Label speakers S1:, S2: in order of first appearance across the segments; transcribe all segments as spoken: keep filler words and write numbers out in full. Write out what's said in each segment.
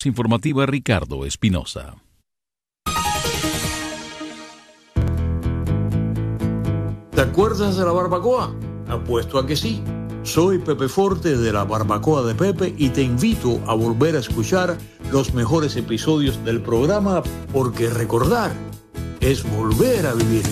S1: Informativa Ricardo Espinosa.
S2: ¿Te acuerdas de la barbacoa? Apuesto a que sí. Soy Pepe Forte de la Barbacoa de Pepe y te invito a volver a escuchar los mejores episodios del programa, porque recordar es volver a vivir.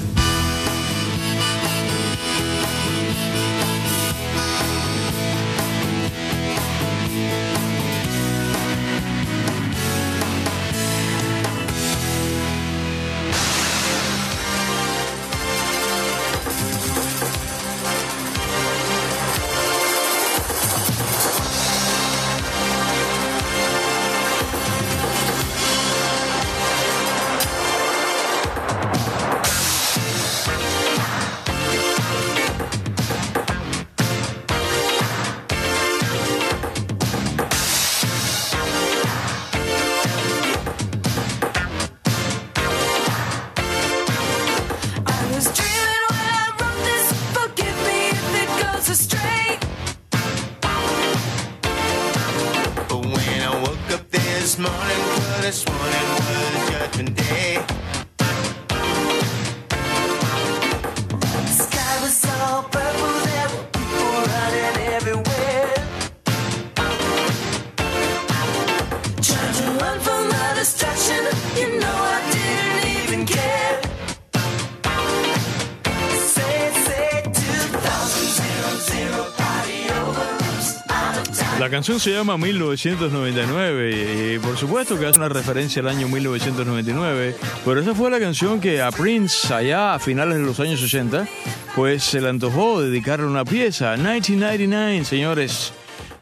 S3: La canción se llama mil novecientos noventa y nueve y por supuesto que hace una referencia al año mil novecientos noventa y nueve, pero esa fue la canción que a Prince allá a finales de los años ochenta pues se le antojó dedicarle una pieza. mil novecientos noventa y nueve, señores.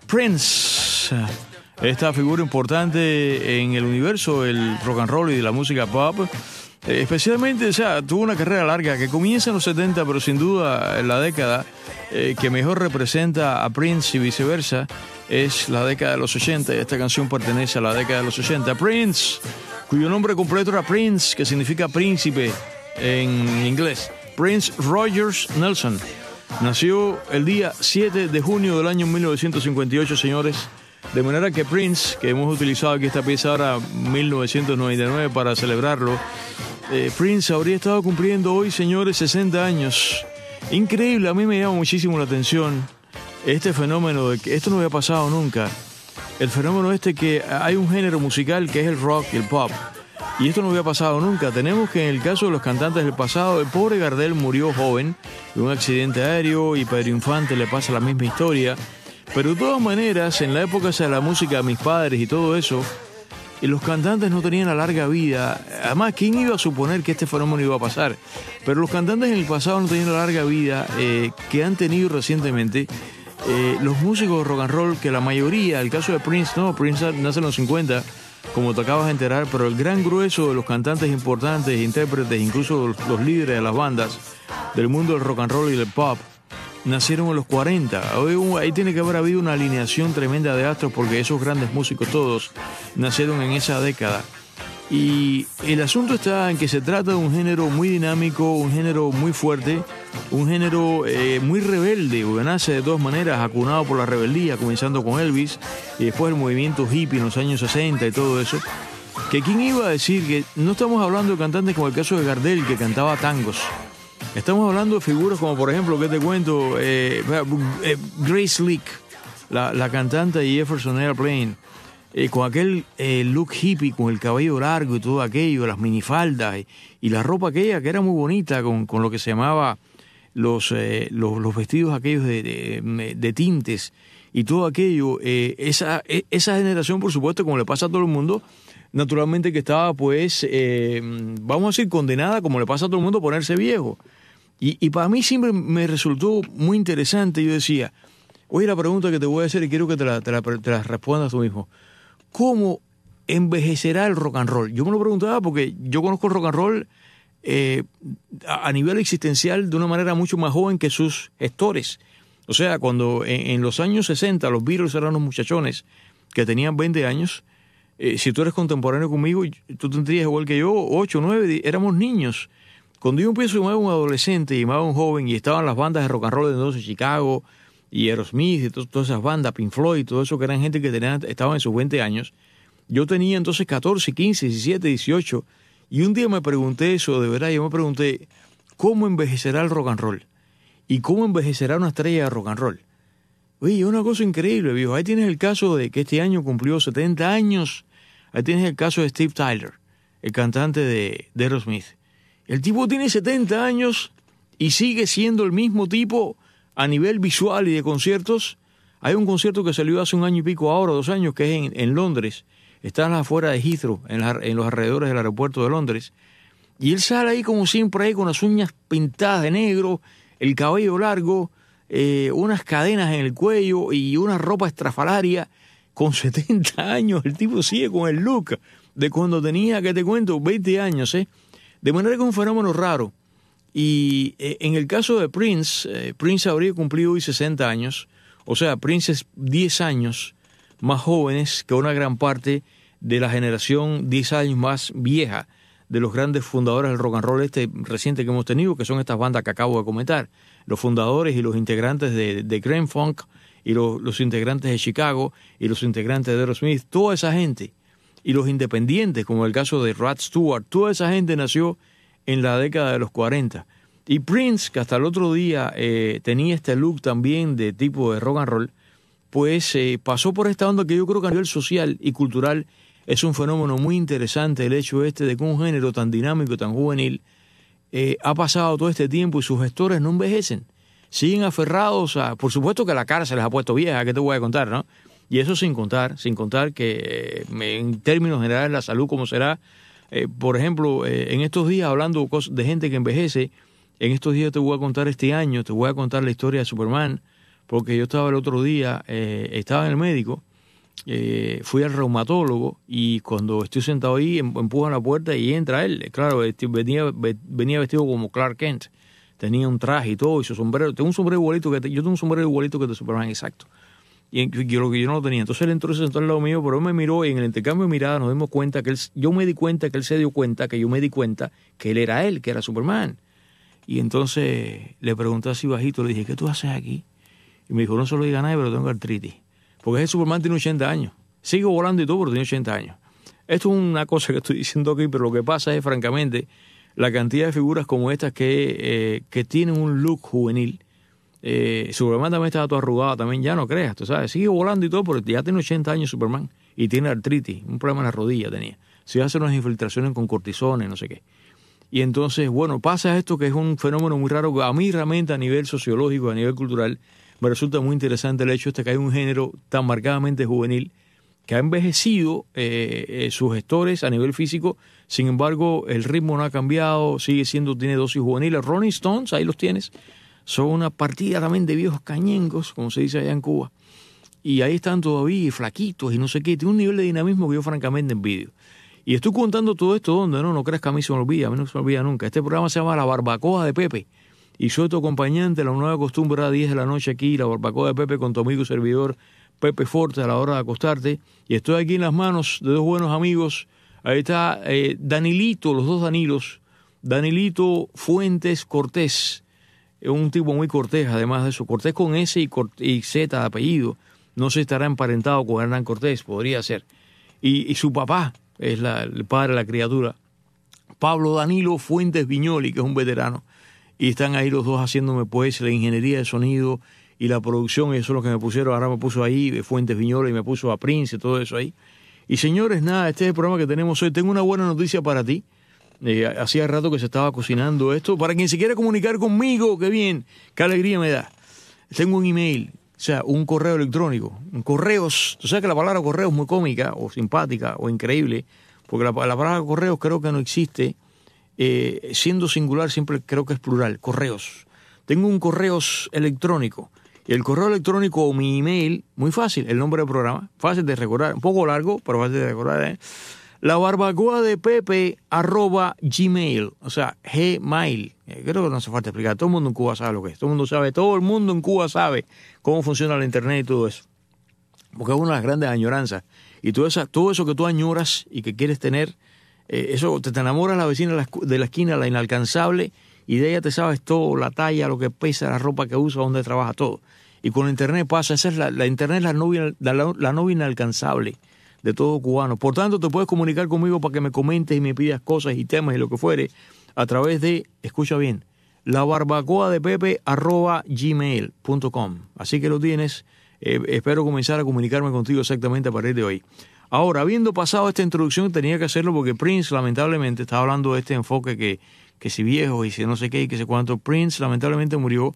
S3: Prince, esta figura importante en el universo del rock and roll y de la música pop, especialmente, o sea, tuvo una carrera larga que comienza en los setenta, pero sin duda la década eh, que mejor representa a Prince y viceversa es la década de los ochenta, y esta canción pertenece a la década de los ochenta. Prince, cuyo nombre completo era Prince, que significa príncipe en inglés. Prince Rogers Nelson nació el día siete de junio del año mil novecientos cincuenta y ocho, señores. De manera que Prince, que hemos utilizado aquí esta pieza ahora, mil novecientos noventa y nueve, para celebrarlo, eh, Prince habría estado cumpliendo hoy, señores, sesenta años. Increíble, a mí me llama muchísimo la atención este fenómeno de que esto no había pasado nunca. El fenómeno este que hay un género musical que es el rock y el pop, y esto no había pasado nunca. Tenemos que en el caso de los cantantes del pasado, el pobre Gardel murió joven de un accidente aéreo, y Pedro Infante le pasa la misma historia. Pero de todas maneras, en la época de la música de mis padres y todo eso, y los cantantes no tenían la larga vida. Además, ¿quién iba a suponer que este fenómeno iba a pasar? Pero los cantantes en el pasado no tenían la larga vida eh, que han tenido recientemente eh, los músicos de rock and roll, que la mayoría, el caso de Prince, no, Prince nace en los cincuenta, como te acabas de enterar, pero el gran grueso de los cantantes importantes, intérpretes, incluso los, los líderes de las bandas del mundo del rock and roll y del pop, nacieron en los cuarenta. Ahí tiene que haber habido una alineación tremenda de astros, porque esos grandes músicos todos nacieron en esa década. Y el asunto está en que se trata de un género muy dinámico, un género muy fuerte, un género eh, muy rebelde, porque nace de todas maneras acunado por la rebeldía, comenzando con Elvis y después el movimiento hippie en los años sesenta y todo eso. Que quién iba a decir que no estamos hablando de cantantes como el caso de Gardel, que cantaba tangos. Estamos hablando de figuras como, por ejemplo, ¿qué te cuento? Eh, eh, Grace Slick, la, la cantante de Jefferson Airplane, eh, con aquel eh, look hippie, con el cabello largo y todo aquello, las minifaldas y, y la ropa aquella que era muy bonita, con, con lo que se llamaba los, eh, los, los vestidos aquellos de, de, de tintes y todo aquello. Eh, esa, esa generación, por supuesto, como le pasa a todo el mundo, naturalmente que estaba, pues, eh, vamos a decir, condenada, como le pasa a todo el mundo, a ponerse viejo. Y, y para mí siempre me resultó muy interesante. Yo decía, oye, la pregunta que te voy a hacer y quiero que te la, te la, te la respondas tú mismo. ¿Cómo envejecerá el rock and roll? Yo me lo preguntaba porque yo conozco el rock and roll eh, a, a nivel existencial de una manera mucho más joven que sus gestores. O sea, cuando en, en los años sesenta los Beatles eran unos muchachones que tenían veinte años, eh, si tú eres contemporáneo conmigo, tú tendrías igual que yo, ocho, nueve, éramos niños. Cuando yo empiezo a llamar a un adolescente, llamaba a un joven, y estaban las bandas de rock and roll de entonces, Chicago y Aerosmith y to- todas esas bandas, Pink Floyd, todo eso, que eran gente que tenían, estaban en sus veinte años, Yo tenía entonces catorce, quince, diecisiete, dieciocho, y un día me pregunté eso, de verdad, yo me pregunté, ¿cómo envejecerá el rock and roll? ¿Y cómo envejecerá una estrella de rock and roll? Oye, es una cosa increíble, viejo. Ahí tienes el caso de que este año cumplió setenta años. Ahí tienes el caso de Steve Tyler, el cantante de, de Aerosmith. El tipo tiene setenta años y sigue siendo el mismo tipo a nivel visual y de conciertos. Hay un concierto que salió hace un año y pico ahora, dos años, que es en, en Londres. Está afuera de Heathrow, en, la, en los alrededores del aeropuerto de Londres. Y él sale ahí como siempre, ahí con las uñas pintadas de negro, el cabello largo, eh, unas cadenas en el cuello y una ropa estrafalaria. Con setenta años, el tipo sigue con el look de cuando tenía, ¿qué te cuento?, veinte años, ¿eh? De manera que es un fenómeno raro. Y eh, en el caso de Prince, eh, Prince habría cumplido hoy sesenta años. O sea, Prince es diez años más jóvenes que una gran parte de la generación diez años más vieja de los grandes fundadores del rock and roll este reciente que hemos tenido, que son estas bandas que acabo de comentar. Los fundadores y los integrantes de, de Grand Funk, y los, los integrantes de Chicago, y los integrantes de Aerosmith, toda esa gente, y los independientes, como el caso de Rod Stewart, toda esa gente nació en la década de los cuarenta. Y Prince, que hasta el otro día eh, tenía este look también de tipo de rock and roll, pues eh, pasó por esta onda que yo creo que a nivel social y cultural es un fenómeno muy interesante, el hecho este de que un género tan dinámico, tan juvenil, eh, ha pasado todo este tiempo y sus gestores no envejecen. Siguen aferrados a... Por supuesto que la cara se les ha puesto vieja, ¿qué te voy a contar, no? Y eso sin contar, sin contar que eh, en términos generales la salud como será. Eh, por ejemplo, eh, en estos días, hablando de gente que envejece, en estos días te voy a contar este año, te voy a contar la historia de Superman, porque yo estaba el otro día, eh, estaba en el médico, eh, fui al reumatólogo y cuando estoy sentado ahí em, empujan la puerta y entra él. Claro, venía, venía vestido como Clark Kent. Tenía un traje y todo, y su sombrero. Tengo un sombrero igualito que te, yo tengo un sombrero igualito que de Superman, exacto. Y yo lo que yo no lo tenía. Entonces él entró y se sentó al lado mío, pero él me miró y en el intercambio de miradas nos dimos cuenta que él, yo me di cuenta que él se dio cuenta, que yo me di cuenta que él era él, que era Superman. Y entonces le pregunté así bajito, le dije, ¿qué tú haces aquí? Y me dijo, no se lo diga a nadie, pero tengo artritis. Porque ese Superman tiene ochenta años. Sigue volando y todo, pero tiene ochenta años. Esto es una cosa que estoy diciendo aquí, pero lo que pasa es, francamente, la cantidad de figuras como estas que, eh, que tienen un look juvenil. Eh, Superman también estaba todo arrugado, también ya no creas, tú sabes, sigue volando y todo, pero ya tiene ochenta años Superman y tiene artritis, un problema en la rodilla tenía. Se hace unas infiltraciones con cortisones, no sé qué. Y entonces, bueno, pasa esto que es un fenómeno muy raro, a mí realmente a nivel sociológico, a nivel cultural, me resulta muy interesante el hecho este que hay un género tan marcadamente juvenil que ha envejecido eh, eh, sus gestores a nivel físico. Sin embargo, el ritmo no ha cambiado, sigue siendo, tiene dosis juveniles. Rolling Stones, ahí los tienes, son una partida también de viejos cañengos, como se dice allá en Cuba. Y ahí están todavía flaquitos y no sé qué. Tiene un nivel de dinamismo que yo francamente envidio. Y estoy contando todo esto donde no, no creas que a mí se me olvida, a mí no se me olvida nunca. Este programa se llama La Barbacoa de Pepe. Y soy tu acompañante, la nueva costumbre a diez de la noche aquí, La Barbacoa de Pepe, con tu amigo y servidor Pepe Forte, a la hora de acostarte. Y estoy aquí en las manos de dos buenos amigos. Ahí está eh, Danilito, los dos Danilos. Danilito Fuentes Cortés. Es un tipo muy cortés, además de eso. Cortés con S y, y Z de apellido. No sé si estará emparentado con Hernán Cortés, podría ser. Y, y su papá es la, el padre de la criatura. Pablo Danilo Fuentes Viñoli, que es un veterano. Y están ahí los dos haciéndome pues la ingeniería de sonido y la producción, y eso es lo que me pusieron. Ahora me puso ahí Fuentes Viñola y me puso a Prince y todo eso ahí. Y señores, nada, este es el programa que tenemos hoy. Tengo una buena noticia para ti. Eh, hacía rato que se estaba cocinando esto. Para quien se quiera comunicar conmigo, qué bien, qué alegría me da. Tengo un email, o sea, un correo electrónico. Un correos, tú sabes que la palabra correo es muy cómica o simpática o increíble, porque la, la palabra correos creo que no existe. Eh, siendo singular siempre creo que es plural, correos. Tengo un correos electrónico. Y el correo electrónico o mi email, muy fácil, el nombre del programa, fácil de recordar, un poco largo, pero fácil de recordar, ¿eh? La barbacoa de Pepe arroba gmail, o sea, Gmail. Eh, creo que no hace falta explicar, todo el mundo en Cuba sabe lo que es, todo el mundo sabe, todo el mundo en Cuba sabe cómo funciona la internet y todo eso. Porque es una de las grandes añoranzas. Y todo, esa, todo eso que tú añoras y que quieres tener, eh, eso te, te enamoras de la vecina de la, de la esquina, la inalcanzable, y de ella te sabes todo, la talla, lo que pesa, la ropa que usa, dónde trabaja, todo. Y con la internet pasa, esa es la, la internet es la novia, la, la novia inalcanzable de todo cubano. Por tanto, te puedes comunicar conmigo para que me comentes y me pidas cosas y temas y lo que fuere a través de, escucha bien, la barbacoa de pepe arroba gmail punto com. Así que lo tienes. Eh, espero comenzar a comunicarme contigo exactamente a partir de hoy. Ahora, habiendo pasado esta introducción, tenía que hacerlo porque Prince, lamentablemente, estaba hablando de este enfoque que, que si viejo y si no sé qué y que sé cuánto. Prince, lamentablemente, murió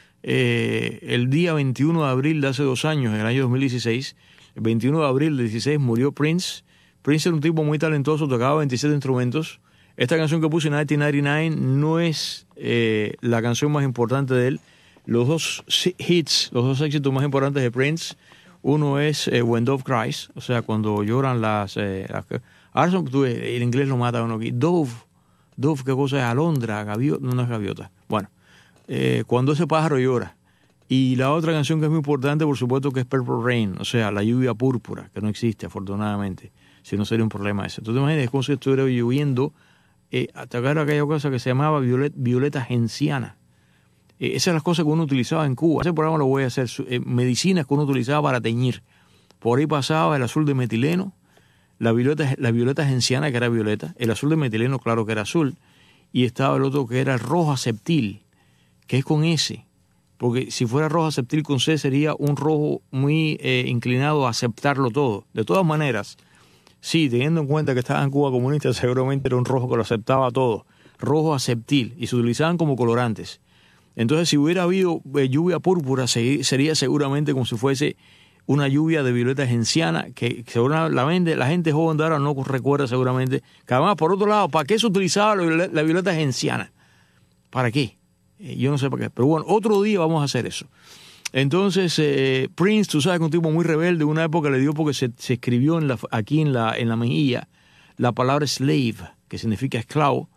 S3: eh, el día veintiuno de abril de hace dos años, en el año dos mil dieciséis. El veintiuno de abril del dieciséis murió Prince. Prince era un tipo muy talentoso, tocaba veintisiete instrumentos. Esta canción que puse en mil novecientos noventa y nueve no es eh, la canción más importante de él. Los dos hits, los dos éxitos más importantes de Prince, uno es eh, When Dove Cries, o sea, cuando lloran las... Eh, las ahora son, tú, el inglés lo mata uno aquí. Dove, Dove, ¿qué cosa es? Alondra, gaviota, no, no es gaviota. Bueno, eh, cuando ese pájaro llora. Y la otra canción que es muy importante, por supuesto, que es Purple Rain, o sea, la lluvia púrpura, que no existe, afortunadamente. Si no, sería un problema ese. ¿Tú te imaginas cómo si estuviera lloviendo? Eh, atacar aquella cosa que se llamaba violet, violeta genciana. Eh, esas eran las cosas que uno utilizaba en Cuba. Ese programa lo voy a hacer. Eh, medicinas que uno utilizaba para teñir. Por ahí pasaba el azul de metileno, la violeta, la violeta genciana, que era violeta, el azul de metileno, claro que era azul, y estaba el otro que era el rojo septil, que es con S. Porque si fuera rojo septil con C sería un rojo muy eh, inclinado a aceptarlo todo. De todas maneras, sí, teniendo en cuenta que estaba en Cuba comunista, seguramente era un rojo que lo aceptaba todo. Rojo aceptil, y se utilizaban como colorantes. Entonces, si hubiera habido eh, lluvia púrpura, se, sería seguramente como si fuese una lluvia de violeta genciana, que seguramente la gente joven de ahora no recuerda seguramente. Que además, por otro lado, ¿para qué se utilizaba la violeta, la violeta genciana? ¿Para qué? Eh, yo no sé para qué. Pero bueno, otro día vamos a hacer eso. Entonces, eh, Prince, tú sabes que un tipo muy rebelde, una época le dio porque se, se escribió en la, aquí en la, en la mejilla la palabra slave, que significa esclavo,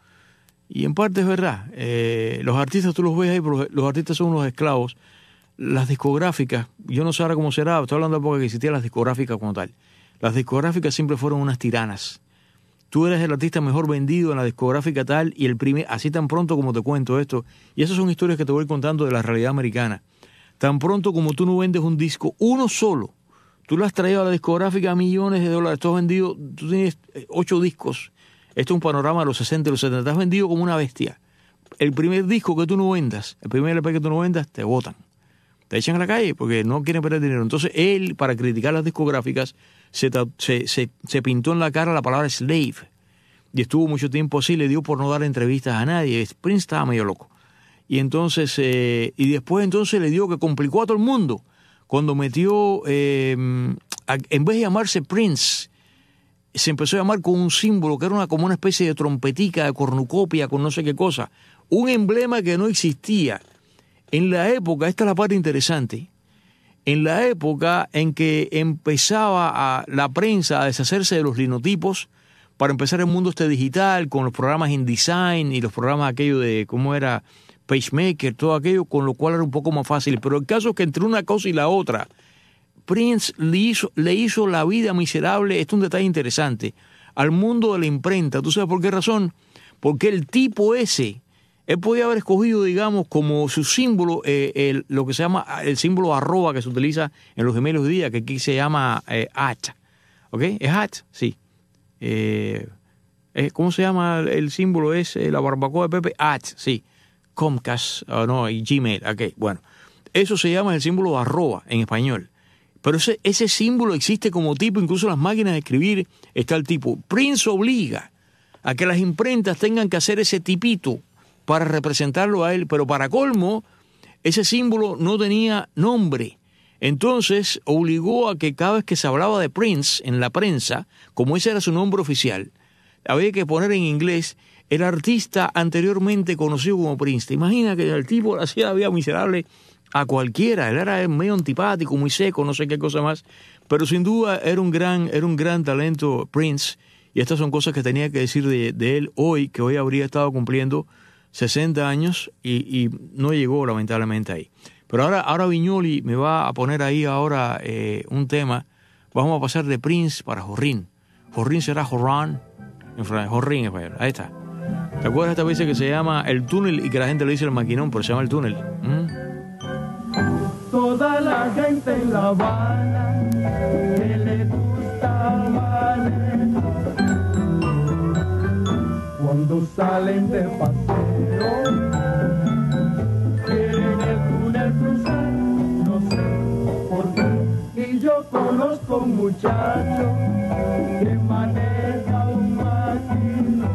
S3: y en parte es verdad. Eh, los artistas, tú los ves ahí, pero los artistas son unos esclavos. Las discográficas, yo no sé ahora cómo será, estoy hablando de época que existían las discográficas como tal. Las discográficas siempre fueron unas tiranas. Tú eres el artista mejor vendido en la discográfica tal, y el primer, así tan pronto como te cuento esto, y esas son historias que te voy contando de la realidad americana. Tan pronto como tú no vendes un disco, uno solo, tú le has traído a la discográfica millones de dólares, tú has vendido, tú tienes ocho discos, esto es un panorama de los sesenta y los setenta, te has vendido como una bestia. El primer disco que tú no vendas, el primer L P que tú no vendas, te botan, te echan a la calle porque no quieren perder dinero. Entonces él, para criticar las discográficas, se, se, se, se pintó en la cara la palabra slave, y estuvo mucho tiempo así, le dio por no dar entrevistas a nadie. Prince estaba medio loco. Y entonces, eh, y después entonces le dio que complicó a todo el mundo cuando metió, eh, a, en vez de llamarse Prince, se empezó a llamar con un símbolo que era una, como una especie de trompetica, de cornucopia, con no sé qué cosa. Un emblema que no existía. En la época, esta es la parte interesante, en la época en que empezaba a, la prensa a deshacerse de los linotipos, para empezar el mundo este digital, con los programas InDesign y los programas aquello de, ¿cómo era? PageMaker, todo aquello, con lo cual era un poco más fácil. Pero el caso es que entre una cosa y la otra, Prince le hizo, le hizo la vida miserable, esto es un detalle interesante, al mundo de la imprenta. ¿Tú sabes por qué razón? Porque el tipo ese, él podía haber escogido, digamos, como su símbolo, eh, el, lo que se llama el símbolo arroba que se utiliza en los emails de día, que aquí se llama eh, at. ¿Ok? ¿Es at? Sí. Eh, ¿Cómo se llama el símbolo? Es eh, la barbacoa de Pepe. At, sí. Comcast, oh, no, y Gmail, ok, bueno. Eso se llama el símbolo de arroba en español. Pero ese, ese símbolo existe como tipo, incluso en las máquinas de escribir está el tipo. Prince obliga a que las imprentas tengan que hacer ese tipito para representarlo a él, pero para colmo, ese símbolo no tenía nombre. Entonces obligó a que cada vez que se hablaba de Prince en la prensa, como ese era su nombre oficial, había que poner en inglés el artista anteriormente conocido como Prince. Te imaginas que el tipo le hacía la vida miserable a cualquiera. Él era medio antipático, muy seco, no sé qué cosa más. Pero sin duda era un gran, era un gran talento Prince. Y estas son cosas que tenía que decir de, de él hoy, que hoy habría estado cumpliendo sesenta años y, y no llegó lamentablemente ahí. Pero ahora, ahora Viñoli me va a poner ahí ahora eh, un tema. Vamos a pasar de Prince para Jorrín. Jorrín será Jorrán. Jorrín en español. Ahí está. ¿Te acuerdas esta vez que se llama El Túnel y que la gente le dice el maquinón, pero se llama El Túnel? ¿Mm?
S4: Toda la gente en La Habana que le gusta más todos salen de paseo. Quieren el túnel cruzar, no sé por qué. Y yo conozco un muchacho que maneja un maquinón.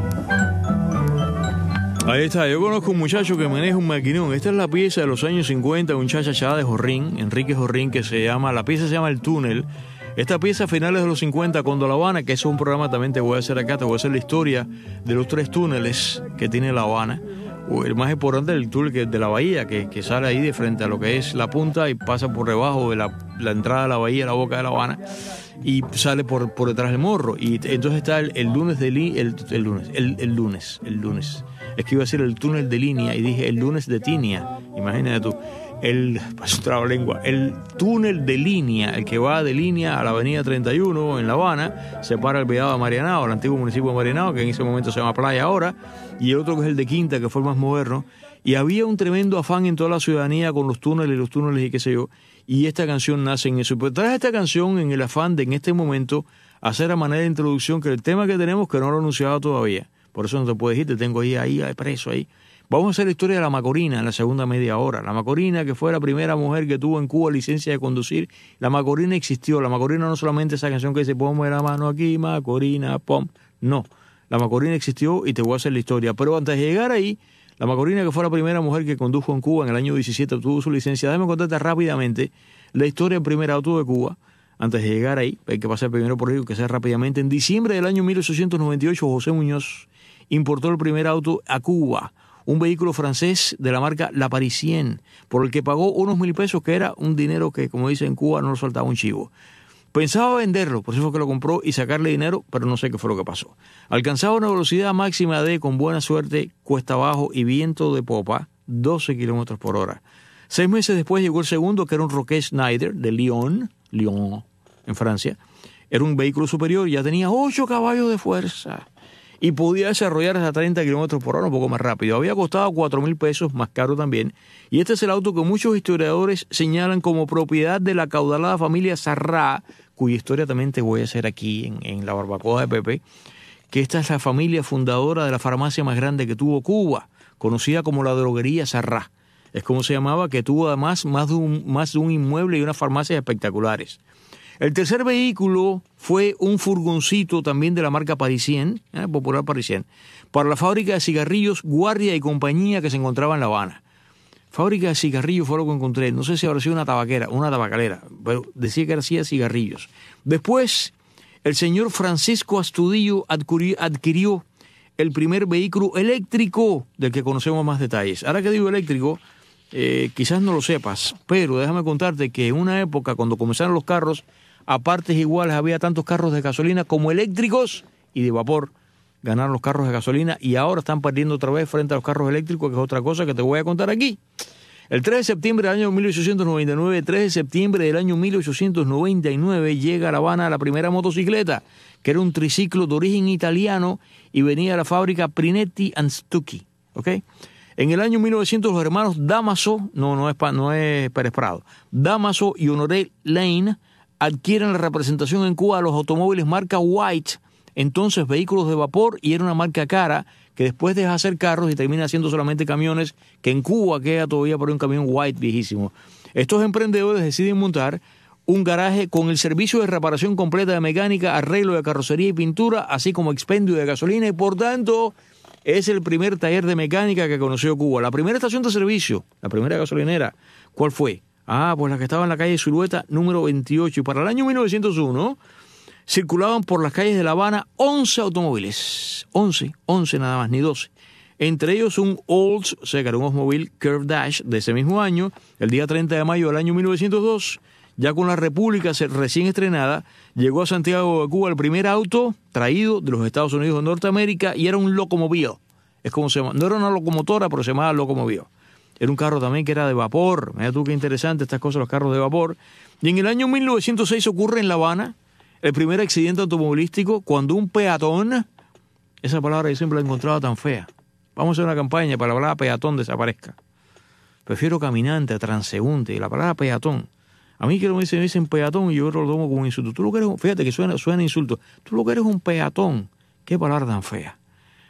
S3: Ahí está, yo conozco un muchacho que maneja un maquinón. Esta es la pieza de los años cincuenta, un cha-cha-cha de Jorrín, Enrique Jorrín, que se llama, la pieza se llama El Túnel. Esta pieza a finales de los cincuenta, cuando La Habana, que eso es un programa también te voy a hacer acá, te voy a hacer la historia de los tres túneles que tiene La Habana. El más importante es el túnel de la bahía, que, que sale ahí de frente a lo que es la punta y pasa por debajo de la, la entrada de la bahía, la boca de La Habana, y sale por, por detrás del morro. Y entonces está el, el lunes de li, el, el lunes, el, el lunes, el lunes. Es que iba a decir el túnel de línea y dije el lunes de Tinia. Imagínate tú. El, lengua, el túnel de línea, el que va de línea a la avenida treinta y uno en La Habana, separa el Viado de Marianao, el antiguo municipio de Marianao, que en ese momento se llama Playa ahora, y el otro que es el de Quinta, que fue el más moderno. Y había un tremendo afán en toda la ciudadanía con los túneles y los túneles y qué sé yo, y esta canción nace en eso. Pero traje esta canción en el afán de en este momento hacer a manera de introducción que el tema que tenemos que no lo he anunciado todavía, por eso no te puedo decir, te tengo ahí, ahí, ahí preso ahí. Vamos a hacer la historia de la Macorina en la segunda media hora. La Macorina, que fue la primera mujer que tuvo en Cuba licencia de conducir. La Macorina existió. La Macorina no solamente esa canción que dice, ponme la mano aquí, Macorina, pom. No, la Macorina existió y te voy a hacer la historia. Pero antes de llegar ahí, la Macorina, que fue la primera mujer que condujo en Cuba en el año diecisiete, obtuvo su licencia. Déjame contarte rápidamente la historia del primer auto de Cuba. Antes de llegar ahí, hay que pasar primero por ello, que sea rápidamente. En diciembre del año mil ochocientos noventa y ocho, José Muñoz importó el primer auto a Cuba. Un vehículo francés de la marca La Parisienne, por el que pagó unos mil pesos, que era un dinero que, como dicen en Cuba, no lo soltaba un chivo. Pensaba venderlo, por eso fue que lo compró, y sacarle dinero, pero no sé qué fue lo que pasó. Alcanzaba una velocidad máxima de, con buena suerte, cuesta abajo y viento de popa, doce kilómetros por hora. Seis meses después llegó el segundo, que era un Roquet Schneider de Lyon, Lyon, en Francia. Era un vehículo superior, ya tenía ocho caballos de fuerza. Y podía desarrollar hasta treinta kilómetros por hora, un poco más rápido. Había costado cuatro mil pesos, más caro también. Y este es el auto que muchos historiadores señalan como propiedad de la caudalada familia Sarrá, cuya historia también te voy a hacer aquí en, en la barbacoa de Pepe, que esta es la familia fundadora de la farmacia más grande que tuvo Cuba, conocida como la droguería Sarrá. Es como se llamaba, que tuvo además más de un, más de un inmueble y unas farmacias espectaculares. El tercer vehículo fue un furgoncito también de la marca Parisienne, ¿eh? popular Parisienne, para la fábrica de cigarrillos Guardia y Compañía, que se encontraba en La Habana. Fábrica de cigarrillos fue lo que encontré. No sé si habrá sido una tabaquera, una tabacalera, pero decía que hacía cigarrillos. Después, el señor Francisco Astudillo adquirió, adquirió el primer vehículo eléctrico del que conocemos más detalles. Ahora que digo eléctrico, eh, quizás no lo sepas, pero déjame contarte que en una época, cuando comenzaron los carros, a partes iguales había tantos carros de gasolina como eléctricos y de vapor. Ganaron los carros de gasolina y ahora están perdiendo otra vez frente a los carros eléctricos, que es otra cosa que te voy a contar aquí. El tres de septiembre del año mil ochocientos noventa y nueve, tres de septiembre del año mil ochocientos noventa y nueve, llega a La Habana la primera motocicleta, que era un triciclo de origen italiano y venía de la fábrica Prinetti and Stucchi, ¿ok? En el año mil novecientos, los hermanos Damaso, no, no es, no es Pérez Prado, Damaso y Honoré Lane adquieren la representación en Cuba de los automóviles marca White, entonces vehículos de vapor, y era una marca cara que después deja de hacer carros y termina haciendo solamente camiones, que en Cuba queda todavía por un camión White viejísimo. Estos emprendedores deciden montar un garaje con el servicio de reparación completa de mecánica, arreglo de carrocería y pintura, así como expendio de gasolina, y por tanto es el primer taller de mecánica que conoció Cuba. La primera estación de servicio, la primera gasolinera, ¿cuál fue? Ah, pues la que estaba en la calle Zulueta número veintiocho. Y para el año mil novecientos uno circulaban por las calles de La Habana once automóviles. once, once nada más, ni doce. Entre ellos un Olds, o sea, que era un Oldsmobile Curve Dash de ese mismo año, el día treinta de mayo del año mil novecientos dos, ya con la República recién estrenada, llegó a Santiago de Cuba el primer auto traído de los Estados Unidos de Norteamérica, y era un Locomobile. Es como se llama, no era una locomotora, pero se llamaba Locomobile. Era un carro también que era de vapor. Mira tú qué interesante estas cosas, los carros de vapor. Y en el año mil novecientos seis ocurre en La Habana el primer accidente automovilístico, cuando un peatón, esa palabra yo siempre la he encontrado tan fea. Vamos a hacer una campaña para que la palabra peatón desaparezca. Prefiero caminante a transeúnte. Y la palabra peatón, a mí que me dicen, me dicen peatón y yo lo tomo como un insulto. Tú lo que eres, fíjate que suena, suena insulto. Tú lo que eres un peatón. Qué palabra tan fea.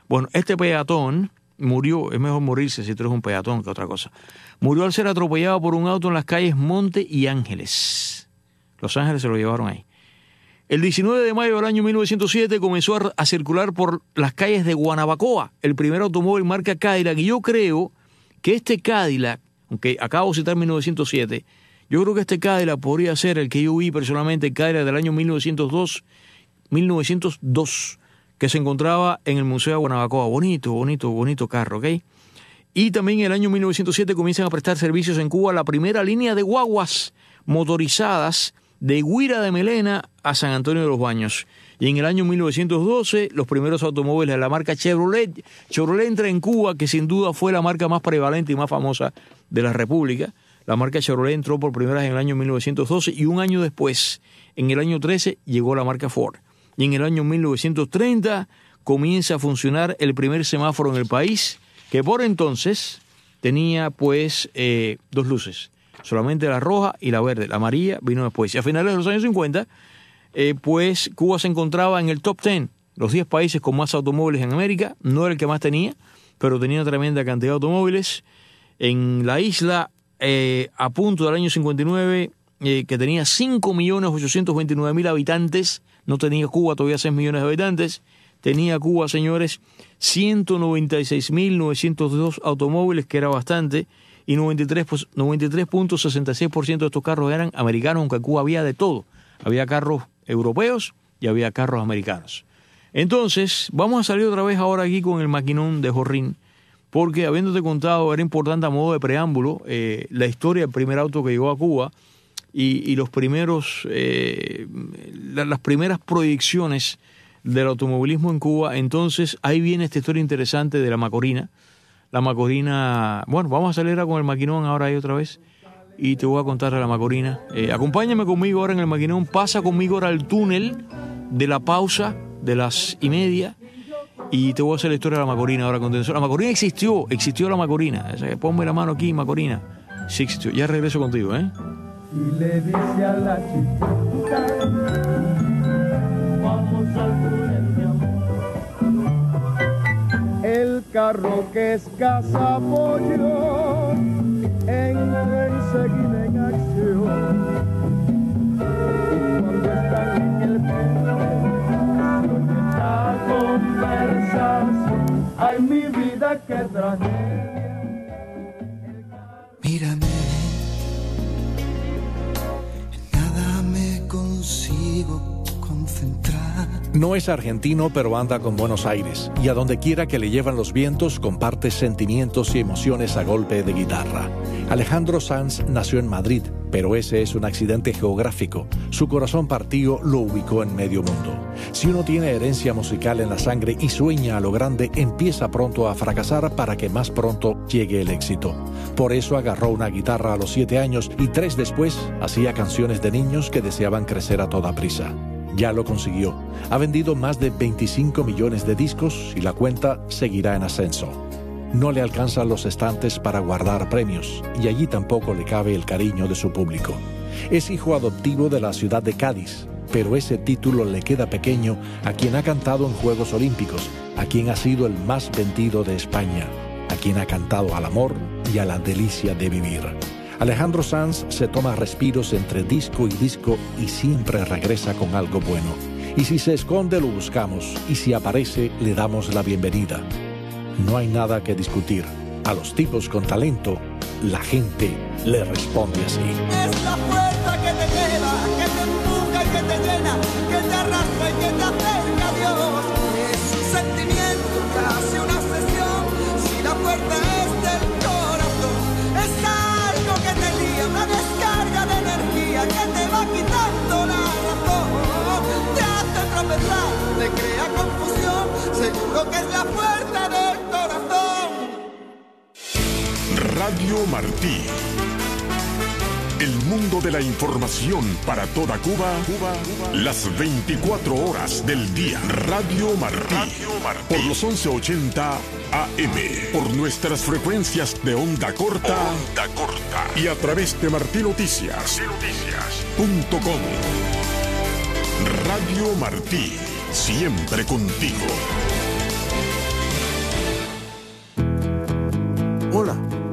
S3: Bueno, este peatón murió, es mejor morirse si tú eres un peatón que otra cosa. Murió al ser atropellado por un auto en las calles Monte y Ángeles. Los Ángeles se lo llevaron ahí. El diecinueve de mayo del año mil novecientos siete comenzó a, a circular por las calles de Guanabacoa el primer automóvil marca Cadillac. Y yo creo que este Cadillac, aunque acabo de citar mil novecientos siete, yo creo que este Cadillac podría ser el que yo vi personalmente, el Cadillac del año mil novecientos dos, mil novecientos dos, que se encontraba en el Museo de Guanabacoa. Bonito, bonito, bonito carro, ¿ok? Y también en el año mil novecientos siete comienzan a prestar servicios en Cuba la primera línea de guaguas motorizadas de Guira de Melena a San Antonio de los Baños. Y en el año mil novecientos doce, los primeros automóviles de la marca Chevrolet. Chevrolet entra en Cuba, que sin duda fue la marca más prevalente y más famosa de la República. La marca Chevrolet entró por primera vez en el año mil novecientos doce y un año después, en el año trece, llegó la marca Ford. Y en el año mil novecientos treinta comienza a funcionar el primer semáforo en el país, que por entonces tenía pues eh, dos luces. Solamente la roja y la verde. La amarilla vino después. Y a finales de los años cincuenta, eh, pues Cuba se encontraba en el top diez, los diez países con más automóviles en América. No era el que más tenía, pero tenía una tremenda cantidad de automóviles. En la isla, eh, a punto del año cincuenta y nueve, eh, que tenía cinco millones ochocientos veintinueve mil habitantes, no tenía Cuba todavía seis millones de habitantes, tenía Cuba, señores, ciento noventa y seis mil novecientos dos automóviles, que era bastante, y noventa y tres punto sesenta y seis por ciento de estos carros eran americanos, aunque en Cuba había de todo. Había carros europeos y había carros americanos. Entonces, vamos a salir otra vez ahora aquí con el maquinón de Jorrín, porque habiéndote contado, era importante a modo de preámbulo, eh, la historia del primer auto que llegó a Cuba y, y los primeros, eh, la, las primeras proyecciones del automovilismo en Cuba. Entonces, ahí viene esta historia interesante de la Macorina. La Macorina, bueno, vamos a salir con el maquinón ahora ahí otra vez y te voy a contar de la Macorina. Eh, acompáñame conmigo ahora en el maquinón, pasa conmigo ahora al túnel de la pausa de las y media y te voy a hacer la historia de la Macorina ahora. La Macorina existió, existió la Macorina. O sea, ponme la mano aquí, Macorina. Sí existió. Ya regreso contigo, ¿eh?
S4: Y le dice a la chiquita, vamos al túnel de amor. El carro que es casa pollo entra enseguida en acción. Y cuando están en el túnel, esta conversación, ay mi vida qué tragedia.
S5: Mírame, nada me consigo concentrar.
S6: No es argentino, pero anda con Buenos Aires, y a donde quiera que le llevan los vientos comparte sentimientos y emociones a golpe de guitarra. Alejandro Sanz nació en Madrid, pero ese es un accidente geográfico. Su corazón partido lo ubicó en medio mundo. Si uno tiene herencia musical en la sangre y sueña a lo grande, empieza pronto a fracasar para que más pronto llegue el éxito. Por eso agarró una guitarra a los siete años y tres después hacía canciones de niños que deseaban crecer a toda prisa. Ya lo consiguió. Ha vendido más de veinticinco millones de discos y la cuenta seguirá en ascenso. No le alcanzan los estantes para guardar premios y allí tampoco le cabe el cariño de su público. Es hijo adoptivo de la ciudad de Cádiz, pero ese título le queda pequeño a quien ha cantado en Juegos Olímpicos, a quien ha sido el más vendido de España, a quien ha cantado al amor y a la delicia de vivir. Alejandro Sanz se toma respiros entre disco y disco y siempre regresa con algo bueno. Y si se esconde lo buscamos y si aparece le damos la bienvenida. No hay nada que discutir. A los tipos con talento, la gente le responde así.
S7: Es la fuerza que te lleva, que te empuja y que te llena, que te arrastra y que te acerca a Dios. Es un sentimiento, casi una obsesión, si la fuerza es del corazón. Es algo que te lía, una descarga de energía que te va quitando la razón. Te hace tropezar, te crea confusión, seguro que es la fuerza del corazón.
S8: Radio Martí. El mundo de la información para toda Cuba, Cuba, Cuba. Las veinticuatro horas del día. Radio Martí. Radio Martí. Por los once ochenta A M. Por nuestras frecuencias de onda corta. Onda corta. Y a través de Martí Noticias. Noticias. Punto com. Radio Martí. Siempre contigo.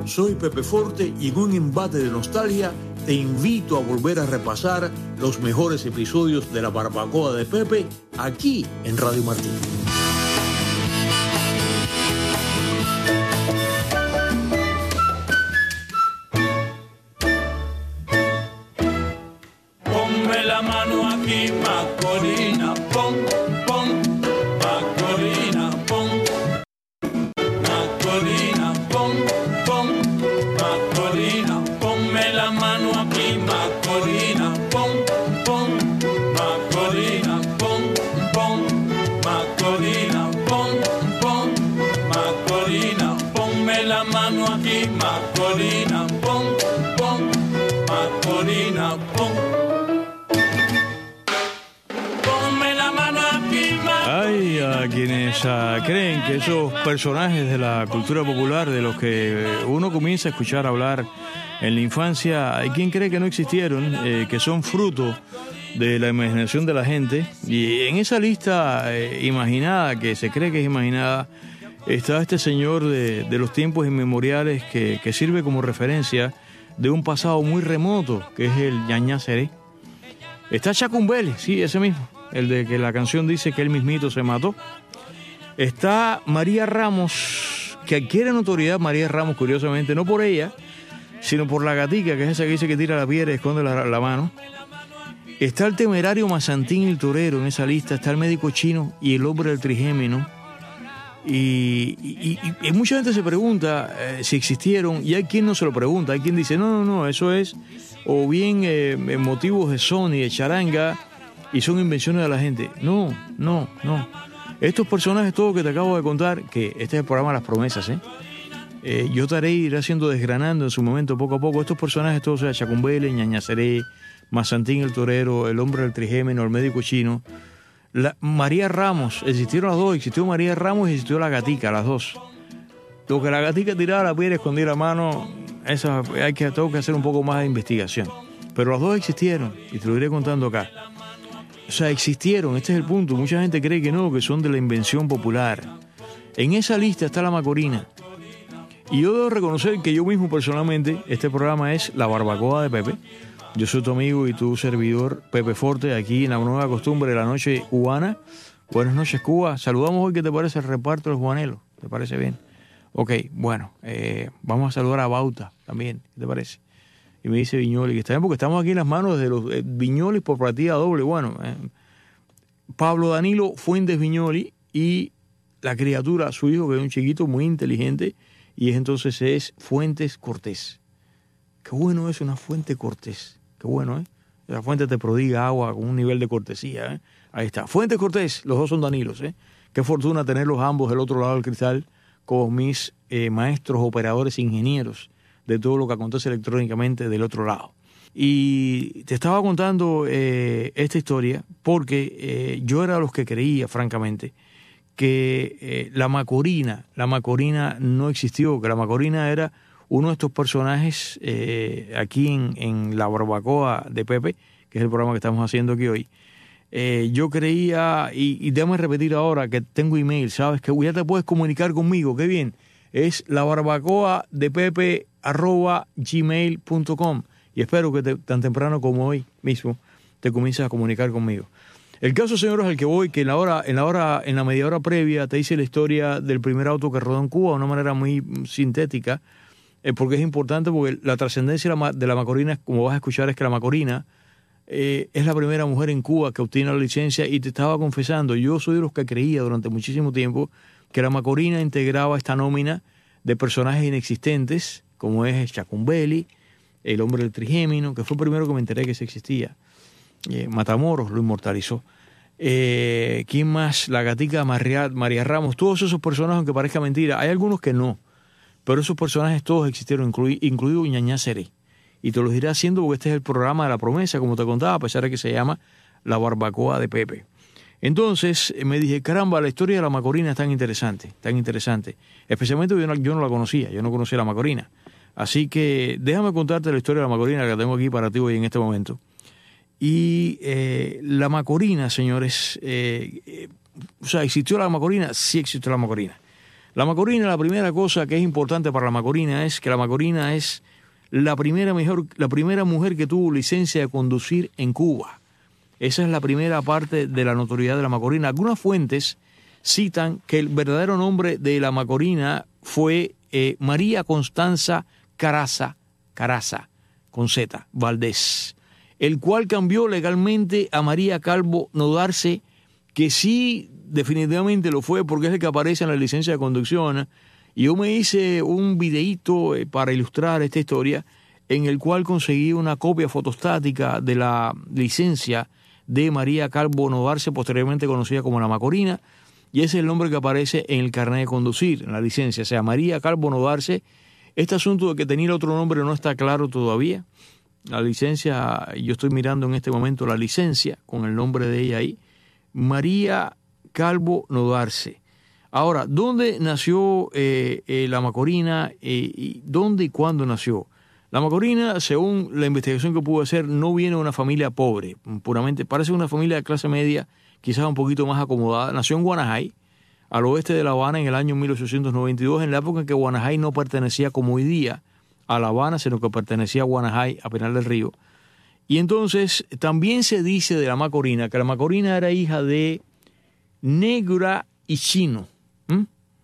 S2: Soy Pepe Forte y en un embate de nostalgia te invito a volver a repasar los mejores episodios de la Barbacoa de Pepe aquí en Radio Martí.
S9: Ponme la mano aquí, Macorina, pon, pon, Macorina, pon, Macorina, pon, pon, Macorina, ponme la mano aquí, Macorina, pon, pon, Macorina, pon, pon, Macorina, pon, pon, Macorina, ponme la mano aquí, Macorina, pon, pon, Macorina, pon.
S3: Hay a quienes uh, creen que esos personajes de la cultura popular de los que uno comienza a escuchar hablar en la infancia, hay quien cree que no existieron, eh, que son fruto de la imaginación de la gente. Y en esa lista eh, imaginada, que se cree que es imaginada, está este señor de, de los tiempos inmemoriales que, que sirve como referencia de un pasado muy remoto, que es el Ñañá Seré. Está Chacumbele, sí, ese mismo, el de que la canción dice que él mismito se mató. Está María Ramos, que adquiere notoriedad María Ramos, curiosamente, no por ella, sino por la gatica, que es esa que dice que tira la piedra y esconde la, la mano. Está el temerario Mazantín el torero en esa lista, está el médico chino y el hombre del trigémino. Y, y, y, y mucha gente se pregunta eh, si existieron, y hay quien no se lo pregunta, hay quien dice, no, no, no, eso es o bien eh, motivos de Sony, de charanga, y son invenciones de la gente. No, no, no. Estos personajes, todos que te acabo de contar, que este es el programa Las Promesas, ¿eh? Eh, yo estaré ir haciendo, desgranando en su momento, poco a poco, estos personajes todos, o sea, Chacumbele, Ñañá Seré, Mazantín el torero, el hombre del trigémino, el médico chino, la, María Ramos, existieron las dos, existió María Ramos y existió la gatica, las dos. Lo que la gatica tiraba la piedra, escondía la mano, eso hay que, tengo que hacer un poco más de investigación. Pero las dos existieron, y te lo iré contando acá. O sea, existieron, este es el punto. Mucha gente cree que no, que son de la invención popular. En esa lista está la Macorina. Y yo debo reconocer que yo mismo personalmente, este programa es La Barbacoa de Pepe. Yo soy tu amigo y tu servidor, Pepe Forte, aquí en la nueva costumbre de la noche cubana. Buenas noches, Cuba. Saludamos hoy, ¿qué te parece el reparto de los juanelos? ¿Te parece bien? Ok, bueno, eh, vamos a saludar a Bauta también, ¿qué te parece? Y me dice Viñoli, que está bien porque estamos aquí en las manos de los eh, Viñoli por partida doble. Bueno, eh, Pablo Danilo Fuentes Viñoli y la criatura, su hijo, que es un chiquito muy inteligente, y es, entonces es Fuentes Cortés. Qué bueno es una fuente Cortés, qué bueno, ¿eh? La fuente te prodiga agua con un nivel de cortesía, ¿eh? Ahí está, Fuentes Cortés, los dos son Danilos, ¿eh? Qué fortuna tenerlos ambos del otro lado del cristal, como mis eh, maestros, operadores, ingenieros de todo lo que acontece electrónicamente del otro lado. Y te estaba contando eh, esta historia porque eh, yo era de los que creía, francamente, que eh, la Macorina, la Macorina no existió, que la Macorina era uno de estos personajes eh, aquí en, en La Barbacoa de Pepe, que es el programa que estamos haciendo aquí hoy. Eh, yo creía, y, y déjame repetir ahora que tengo email, ¿sabes? Que ya te puedes comunicar conmigo, qué bien. Es la barbacoa de pepe arroba gmail punto com, y espero que te, tan temprano como hoy mismo te comiences a comunicar conmigo. El caso, señores, al que voy, que en la hora, en la hora, en la media hora previa te hice la historia del primer auto que rodó en Cuba de una manera muy sintética, eh, porque es importante, porque la trascendencia de la, de la Macorina, como vas a escuchar, es que la Macorina eh, es la primera mujer en Cuba que obtiene la licencia, y te estaba confesando, yo soy de los que creía durante muchísimo tiempo que la Macorina integraba esta nómina de personajes inexistentes, como es Chacumbele, el hombre del trigémino, que fue el primero que me enteré que se existía. Eh, Matamoros lo inmortalizó. Eh, ¿Quién más? La gatica María, María Ramos, todos esos personajes, aunque parezca mentira, hay algunos que no, pero esos personajes todos existieron, incluido, incluido Ñañá Seré. Y te los iré haciendo porque este es el programa de la promesa, como te contaba, a pesar de que se llama La Barbacoa de Pepe. Entonces me dije, caramba, la historia de la Macorina es tan interesante, tan interesante. Especialmente yo no, yo no la conocía, yo no conocía la Macorina. Así que déjame contarte la historia de la Macorina que tengo aquí para ti hoy en este momento. Y eh, la Macorina, señores, eh, eh, o sea, ¿existió la Macorina? Sí existió la Macorina. La Macorina, la primera cosa que es importante para la Macorina es que la Macorina es la primera, mejor, la primera mujer que tuvo licencia de conducir en Cuba. Esa es la primera parte de la notoriedad de la Macorina. Algunas fuentes citan que el verdadero nombre de la Macorina fue eh, María Constanza Caraza, Caraza, con Z, Valdés, el cual cambió legalmente a María Calvo Nodarse, que sí definitivamente lo fue porque es el que aparece en la licencia de conducción. Y yo me hice un videíto eh, para ilustrar esta historia, en el cual conseguí una copia fotostática de la licencia de María Calvo Nodarse, posteriormente conocida como la Macorina, y ese es el nombre que aparece en el carnet de conducir, en la licencia, o sea, María Calvo Nodarse. Este asunto de que tenía otro nombre no está claro todavía. La licencia, yo estoy mirando en este momento la licencia con el nombre de ella ahí, María Calvo Nodarse. Ahora, ¿dónde nació eh, eh, la Macorina? Eh, y ¿Dónde y cuándo nació? La Macorina, según la investigación que pude hacer, no viene de una familia pobre, puramente, parece una familia de clase media, quizás un poquito más acomodada. Nació en Guanajay, al oeste de La Habana, en el año mil ochocientos noventa y dos, en la época en que Guanajay no pertenecía como hoy día a La Habana, sino que pertenecía a Guanajay, a Penal del Río. Y entonces también se dice de la Macorina que la Macorina era hija de Negra y Chino. ¿Mm?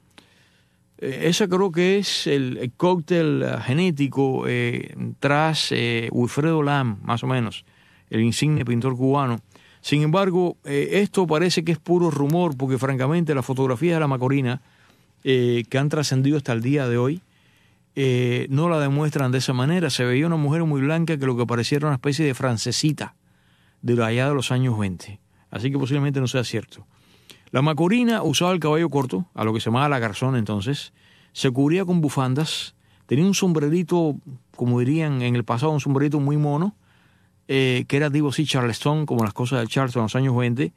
S3: Ese creo que es el, el cóctel genético eh, tras eh, Wilfredo Lam, más o menos, el insigne pintor cubano. Sin embargo, eh, esto parece que es puro rumor, porque francamente las fotografías de la Macorina eh, que han trascendido hasta el día de hoy eh, no la demuestran de esa manera. Se veía una mujer muy blanca que lo que parecía era una especie de francesita de allá de los años veinte. Así que posiblemente no sea cierto. La Macorina usaba el cabello corto, a lo que se llamaba la garzón entonces, se cubría con bufandas, tenía un sombrerito, como dirían en el pasado, un sombrerito muy mono, eh, que era tipo así Charleston, como las cosas de Charleston en los años veinte.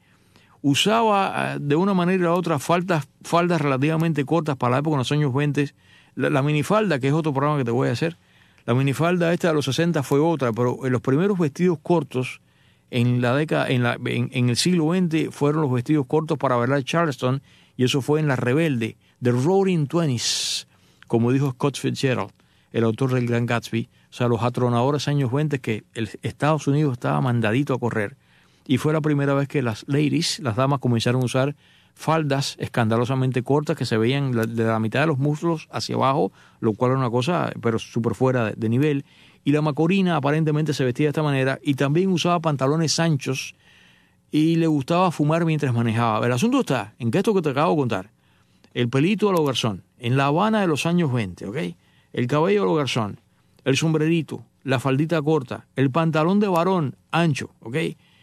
S3: Usaba de una manera u otra faldas, faldas relativamente cortas para la época en los años veinte. La, la minifalda, que es otro programa que te voy a hacer, la minifalda esta de los sesenta fue otra, pero en los primeros vestidos cortos en la década, en, la, en, en el siglo veinte fueron los vestidos cortos para bailar Charleston, y eso fue en La Rebelde, The Roaring Twenties, como dijo Scott Fitzgerald, el autor del Gran Gatsby. O sea, los atronadores años veinte que el Estados Unidos estaba mandadito a correr, y fue la primera vez que las ladies, las damas, comenzaron a usar faldas escandalosamente cortas que se veían de la mitad de los muslos hacia abajo, lo cual era una cosa, pero súper fuera de, de nivel. Y la Macorina aparentemente se vestía de esta manera, y también usaba pantalones anchos, y le gustaba fumar mientras manejaba. El asunto está en que esto que te acabo de contar, el pelito a lo garzón, en La Habana de los años veinte, ¿ok? El cabello a lo garzón, el sombrerito, la faldita corta, el pantalón de varón ancho, ¿ok?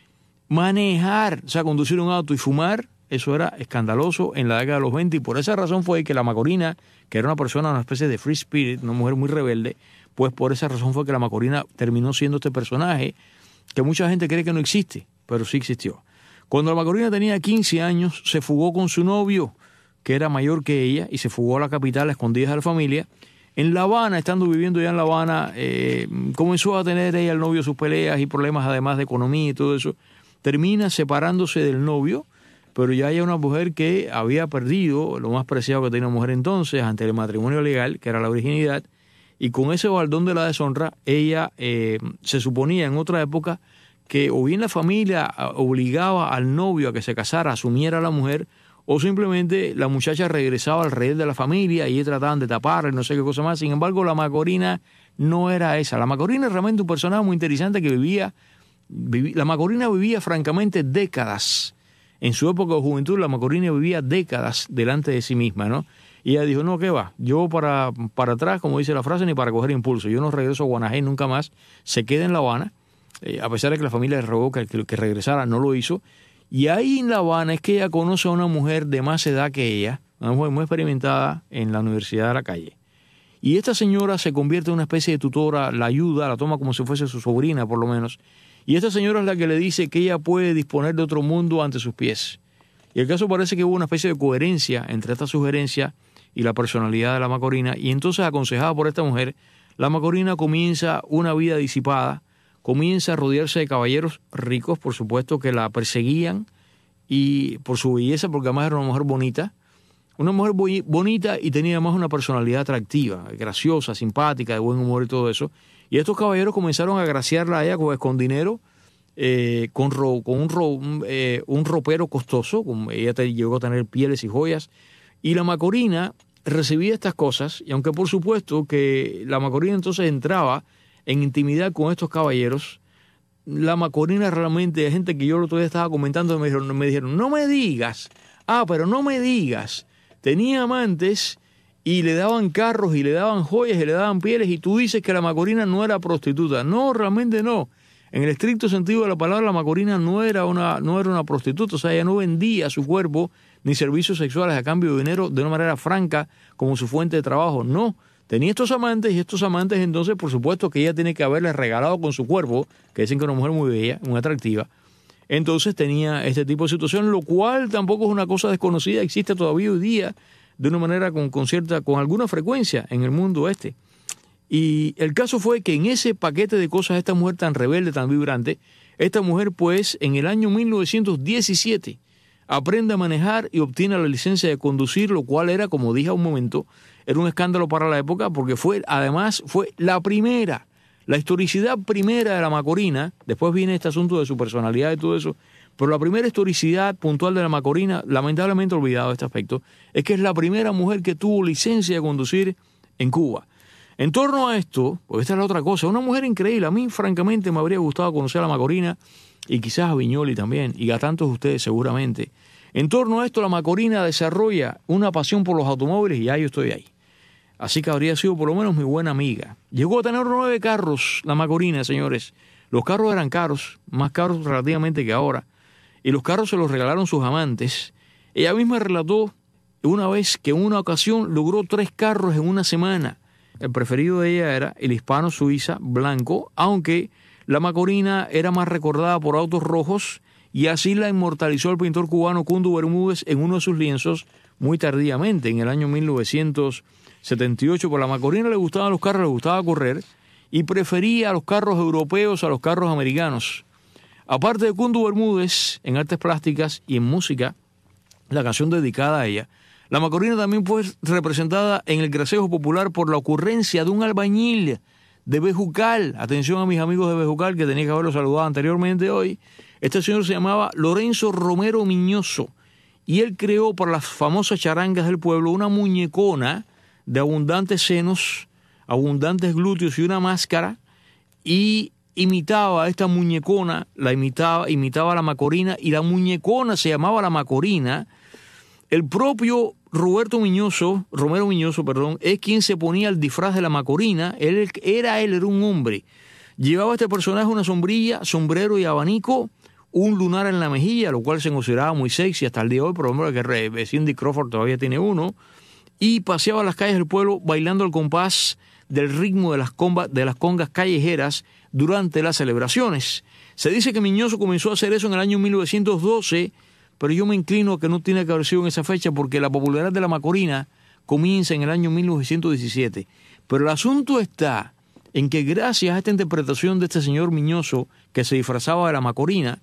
S3: Manejar, o sea, conducir un auto y fumar, eso era escandaloso en la década de los veinte, y por esa razón fue que la Macorina, que era una persona, una especie de free spirit, una mujer muy rebelde, pues por esa razón fue que la Macorina terminó siendo este personaje que mucha gente cree que no existe, pero sí existió. Cuando la Macorina tenía quince años, se fugó con su novio, que era mayor que ella, y se fugó a la capital a escondidas de la familia. En La Habana, estando viviendo ya en La Habana, eh, comenzó a tener ella el novio sus peleas y problemas además de economía y todo eso. Termina separándose del novio, pero ya hay una mujer que había perdido lo más preciado que tenía una mujer entonces ante el matrimonio legal, que era la virginidad. Y con ese baldón de la deshonra, ella eh, se suponía en otra época que o bien la familia obligaba al novio a que se casara, asumiera a la mujer, o simplemente la muchacha regresaba al redil de la familia y trataban de taparla y no sé qué cosa más. Sin embargo, la Macorina no era esa. La Macorina es realmente un personaje muy interesante que vivía, viví, la Macorina vivía francamente décadas. En su época de juventud, la Macorina vivía décadas delante de sí misma, ¿no? Y ella dijo, no, ¿qué va? Yo para, para atrás, como dice la frase, ni para coger impulso. Yo no regreso a Guanajay nunca más. Se queda en La Habana. Eh, a pesar de que la familia le rogó que, que, que regresara, no lo hizo. Y ahí en La Habana es que ella conoce a una mujer de más edad que ella, una mujer muy experimentada en la Universidad de la Calle. Y esta señora se convierte en una especie de tutora, la ayuda, la toma como si fuese su sobrina, por lo menos. Y esta señora es la que le dice que ella puede disponer de otro mundo ante sus pies. Y el caso parece que hubo una especie de coherencia entre esta sugerencia y la personalidad de la Macorina, y entonces, aconsejada por esta mujer, la Macorina comienza una vida disipada, comienza a rodearse de caballeros ricos, por supuesto, que la perseguían, y por su belleza, porque además era una mujer bonita, Una mujer muy bonita y tenía además una personalidad atractiva, graciosa, simpática, de buen humor y todo eso. Y estos caballeros comenzaron a agraciarla a ella con, con dinero, eh, con, ro, con un, ro, un, eh, un ropero costoso. Con, ella te, llegó a tener pieles y joyas. Y la Macorina recibía estas cosas, y aunque por supuesto que la Macorina entonces entraba en intimidad con estos caballeros, la Macorina realmente, hay gente que yo el otro día estaba comentando, me dijeron, me dijeron, no me digas, ah, pero no me digas, tenía amantes y le daban carros y le daban joyas y le daban pieles, y tú dices que la Macorina no era prostituta. No, realmente no. En el estricto sentido de la palabra, la Macorina no era una, no era una prostituta, o sea, ella no vendía su cuerpo ni servicios sexuales a cambio de dinero de una manera franca como su fuente de trabajo. No, tenía estos amantes, y estos amantes entonces, por supuesto que ella tiene que haberles regalado con su cuerpo, que dicen que es una mujer muy bella, muy atractiva. Entonces tenía este tipo de situación, lo cual tampoco es una cosa desconocida, existe todavía hoy día de una manera con, con cierta, con alguna frecuencia en el mundo este. Y el caso fue que en ese paquete de cosas, esta mujer tan rebelde, tan vibrante, esta mujer pues en el año mil novecientos diecisiete aprende a manejar y obtiene la licencia de conducir, lo cual era, como dije hace un momento, era un escándalo para la época, porque fue, además, fue la primera, la historicidad primera de la Macorina. Después viene este asunto de su personalidad y todo eso, pero la primera historicidad puntual de la Macorina, lamentablemente olvidado este aspecto, es que es la primera mujer que tuvo licencia de conducir en Cuba. En torno a esto, pues esta es la otra cosa, una mujer increíble. A mí, francamente, me habría gustado conocer a la Macorina, y quizás a Viñoli también, y a tantos de ustedes seguramente. En torno a esto, la Macorina desarrolla una pasión por los automóviles, y ya yo estoy ahí. Así que habría sido por lo menos mi buena amiga. Llegó a tener nueve carros, la Macorina, señores. Los carros eran caros, más caros relativamente que ahora, y los carros se los regalaron sus amantes. Ella misma relató una vez que en una ocasión logró tres carros en una semana. El preferido de ella era el hispano Suiza blanco, aunque la Macorina era más recordada por autos rojos, y así la inmortalizó el pintor cubano Cundu Bermúdez en uno de sus lienzos muy tardíamente, en el año mil novecientos setenta y ocho. Por la Macorina le gustaban los carros, le gustaba correr, y prefería los carros europeos a los carros americanos. Aparte de Cundu Bermúdez, en artes plásticas y en música, la canción dedicada a ella, la Macorina también fue representada en el gracejo popular por la ocurrencia de un albañil de Bejucal. Atención a mis amigos de Bejucal, que tenía que haberlo saludado anteriormente hoy. Este señor se llamaba Lorenzo Romero Miñoso, y él creó para las famosas charangas del pueblo una muñecona de abundantes senos, abundantes glúteos y una máscara, y imitaba a esta muñecona, la imitaba, imitaba a la Macorina, y la muñecona se llamaba la Macorina. El propio Roberto Miñoso, Romero Miñoso, perdón, es quien se ponía el disfraz de la Macorina. Él era él, era un hombre. Llevaba este personaje una sombrilla, sombrero y abanico, un lunar en la mejilla, lo cual se consideraba muy sexy hasta el día de hoy, por ejemplo, que Cindy Crawford todavía tiene uno, y paseaba las calles del pueblo bailando al compás del ritmo de las, comba, de las congas callejeras durante las celebraciones. Se dice que Miñoso comenzó a hacer eso en el año mil novecientos doce, pero yo me inclino a que no tiene que haber sido en esa fecha, porque la popularidad de la Macorina comienza en el año mil novecientos diecisiete. Pero el asunto está en que gracias a esta interpretación de este señor Miñoso, que se disfrazaba de la Macorina,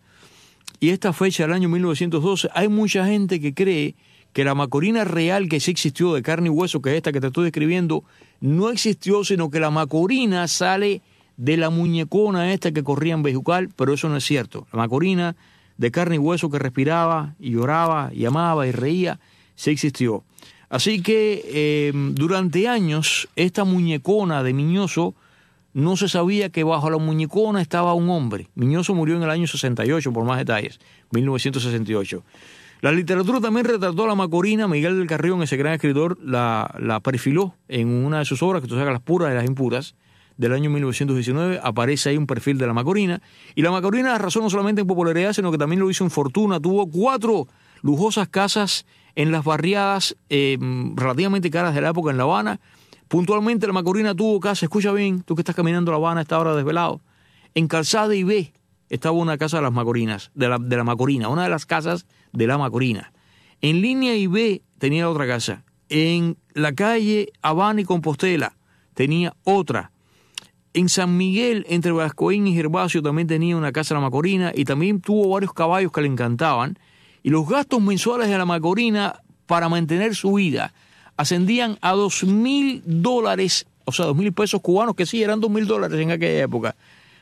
S3: y esta fecha del año mil novecientos doce, hay mucha gente que cree que la Macorina real, que sí existió de carne y hueso, que es esta que te estoy describiendo, no existió, sino que la Macorina sale de la muñecona esta que corría en Bejucal, pero eso no es cierto. La Macorina de carne y hueso, que respiraba y lloraba y amaba y reía, sí existió. Así que eh, durante años esta muñecona de Miñoso, no se sabía que bajo la muñecona estaba un hombre. Miñoso murió en el año sesenta y ocho, por más detalles, mil novecientos sesenta y ocho. La literatura también retrató a la Macorina. Miguel del Carrión, ese gran escritor, la, la perfiló en una de sus obras, que tú sabes, Las puras y las impuras, del año mil novecientos diecinueve. Aparece ahí un perfil de la Macorina. Y la Macorina arrasó no solamente en popularidad, sino que también lo hizo en fortuna. Tuvo cuatro lujosas casas en las barriadas eh, relativamente caras de la época en La Habana. Puntualmente la Macorina tuvo casa, escucha bien, tú que estás caminando a La Habana a esta hora desvelado, en Calzada y B estaba una casa de las Macorinas, de la, de la Macorina, una de las casas de la Macorina. En Línea y B tenía otra casa. En la calle Habana y Compostela tenía otra. En San Miguel, entre Vascoín y Gervasio, también tenía una casa de la Macorina, y también tuvo varios caballos que le encantaban. Y los gastos mensuales de la Macorina para mantener su vida ascendían a dos mil dólares, o sea, dos mil pesos cubanos, que sí, eran dos mil dólares en aquella época,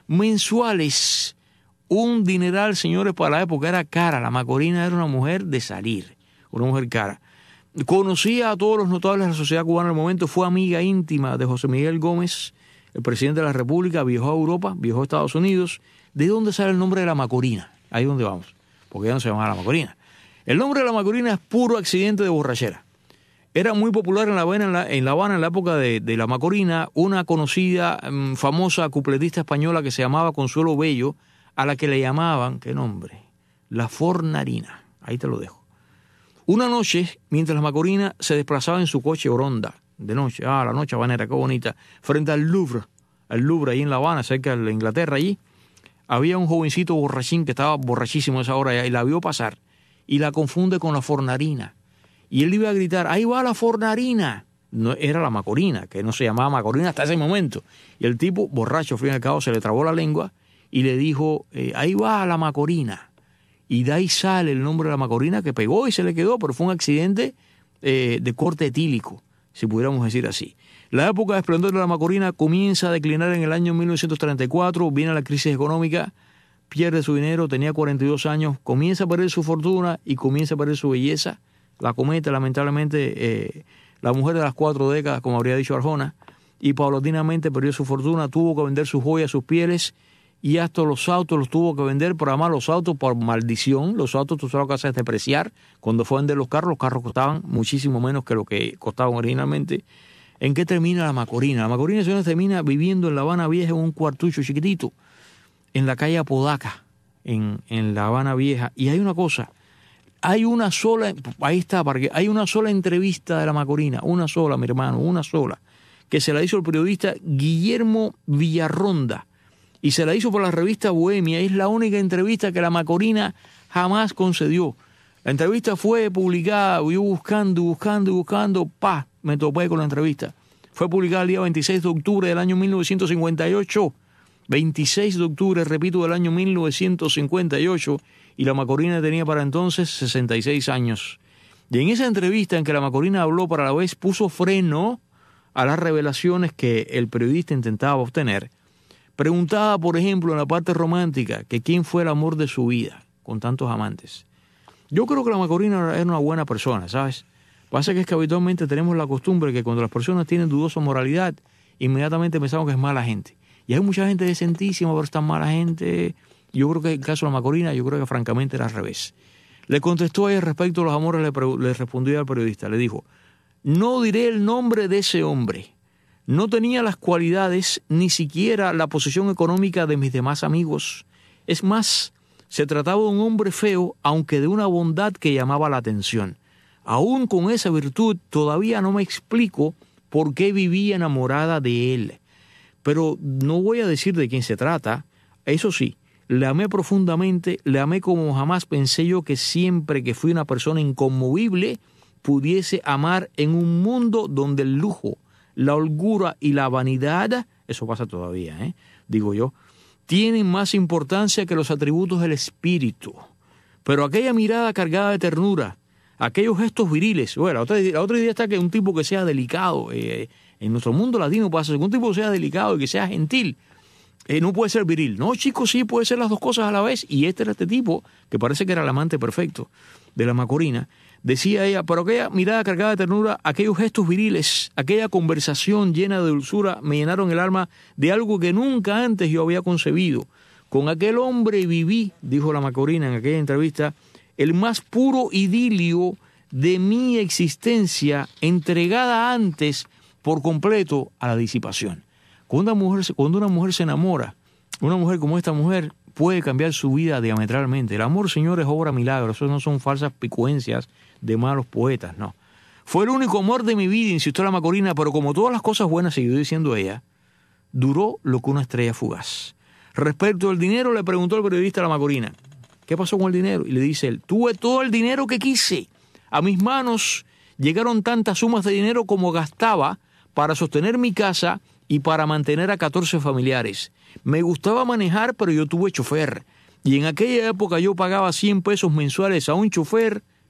S3: mensuales. Un dineral, señores, para la época era cara. La Macorina era una mujer de salir, una mujer cara. Conocía a todos los notables de la sociedad cubana en el momento, fue amiga íntima de José Miguel Gómez, el presidente de la República, viajó a Europa, viajó a Estados Unidos. ¿De dónde sale el nombre de la Macorina? Ahí es donde vamos, porque ya no se llamaba la Macorina. El nombre de la Macorina es puro accidente de borrachera. Era muy popular en La Habana, en la, en La, Habana, en la época de, de la Macorina, una conocida, um, famosa cupletista española que se llamaba Consuelo Bello, a la que le llamaban, ¿qué nombre? La Fornarina. Ahí te lo dejo. Una noche, mientras la Macorina se desplazaba en su coche Oronda, de noche, ah, la noche habanera, qué bonita, frente al Louvre, al Louvre ahí en La Habana, cerca de Inglaterra, allí, había un jovencito borrachín que estaba borrachísimo a esa hora ya, y la vio pasar, y la confunde con la Fornarina. Y él iba a gritar, ahí va la Fornarina. No, era la Macorina, que no se llamaba Macorina hasta ese momento. Y el tipo, borracho, al fin y al cabo, se le trabó la lengua y le dijo, eh, ahí va la Macorina. Y de ahí sale el nombre de la Macorina, que pegó y se le quedó, pero fue un accidente eh, de corte etílico, si pudiéramos decir así. La época de esplendor de la Macorina comienza a declinar en el año mil novecientos treinta y cuatro, viene la crisis económica, pierde su dinero, tenía cuarenta y dos años, comienza a perder su fortuna y comienza a perder su belleza. La comete, lamentablemente, eh, la mujer de las cuatro décadas, como habría dicho Arjona, y paulatinamente perdió su fortuna, tuvo que vender sus joyas, sus pieles, y hasta los autos los tuvo que vender, pero además los autos por maldición, los autos tú sabes lo que haces es depreciar. Cuando fue a vender los carros, los carros costaban muchísimo menos que lo que costaban originalmente. ¿En qué termina la Macorina? La Macorina, señores, termina viviendo en La Habana Vieja en un cuartucho chiquitito, en la calle Apodaca, en, en La Habana Vieja. Y hay una cosa, hay una sola, ahí está, porque hay una sola entrevista de la Macorina, una sola, mi hermano, una sola, que se la hizo el periodista Guillermo Villarronda, y se la hizo por la revista Bohemia. Es la única entrevista que la Macorina jamás concedió. La entrevista fue publicada, yo buscando, buscando, buscando, pa, me topé con la entrevista. Fue publicada el día veintiséis de octubre del año mil novecientos cincuenta y ocho, veintiséis de octubre, repito, del año mil novecientos cincuenta y ocho, y la Macorina tenía para entonces sesenta y seis años. Y en esa entrevista en que la Macorina habló, para la vez puso freno a las revelaciones que el periodista intentaba obtener. Preguntaba, por ejemplo, en la parte romántica, que quién fue el amor de su vida, con tantos amantes. Yo creo que la Macorina era una buena persona, ¿sabes? Pasa que es que habitualmente tenemos la costumbre que cuando las personas tienen dudosa moralidad, inmediatamente pensamos que es mala gente. Y hay mucha gente decentísima, pero es tan mala gente. Yo creo que en el caso de la Macorina, yo creo que francamente era al revés. Le contestó a ella respecto a los amores, le, le respondió al periodista, le dijo, no diré el nombre de ese hombre. No tenía las cualidades, ni siquiera la posición económica de mis demás amigos. Es más, se trataba de un hombre feo, aunque de una bondad que llamaba la atención. Aún con esa virtud, todavía no me explico por qué vivía enamorada de él. Pero no voy a decir de quién se trata. Eso sí, le amé profundamente, le amé como jamás pensé yo que siempre que fui una persona inconmovible, pudiese amar en un mundo donde el lujo, la holgura y la vanidad, eso pasa todavía, ¿eh? digo yo, tienen más importancia que los atributos del espíritu. Pero aquella mirada cargada de ternura, aquellos gestos viriles, bueno, la otra, la otra idea está que un tipo que sea delicado, eh, en nuestro mundo latino pasa, que un tipo que sea delicado y que sea gentil, eh, no puede ser viril. No, chicos, sí puede ser las dos cosas a la vez. Y este era este tipo, que parece que era el amante perfecto de la Macorina. Decía ella, pero aquella mirada cargada de ternura, aquellos gestos viriles, aquella conversación llena de dulzura me llenaron el alma de algo que nunca antes yo había concebido. Con aquel hombre viví, dijo la Macorina en aquella entrevista, el más puro idilio de mi existencia, entregada antes por completo a la disipación. Cuando una mujer, cuando una mujer se enamora, una mujer como esta mujer puede cambiar su vida diametralmente. El amor, señores, es obra milagro. Eso no son falsas picuencias de malos poetas, no. Fue el único amor de mi vida, insistió la Macorina, pero como todas las cosas buenas, siguió diciendo ella, duró lo que una estrella fugaz. Respecto al dinero, le preguntó el periodista a la Macorina, ¿qué pasó con el dinero? Y le dice él, tuve todo el dinero que quise. A mis manos llegaron tantas sumas de dinero como gastaba para sostener mi casa y para mantener a catorce familiares. Me gustaba manejar, pero yo tuve chofer. Y en aquella época yo pagaba cien pesos mensuales a un chofer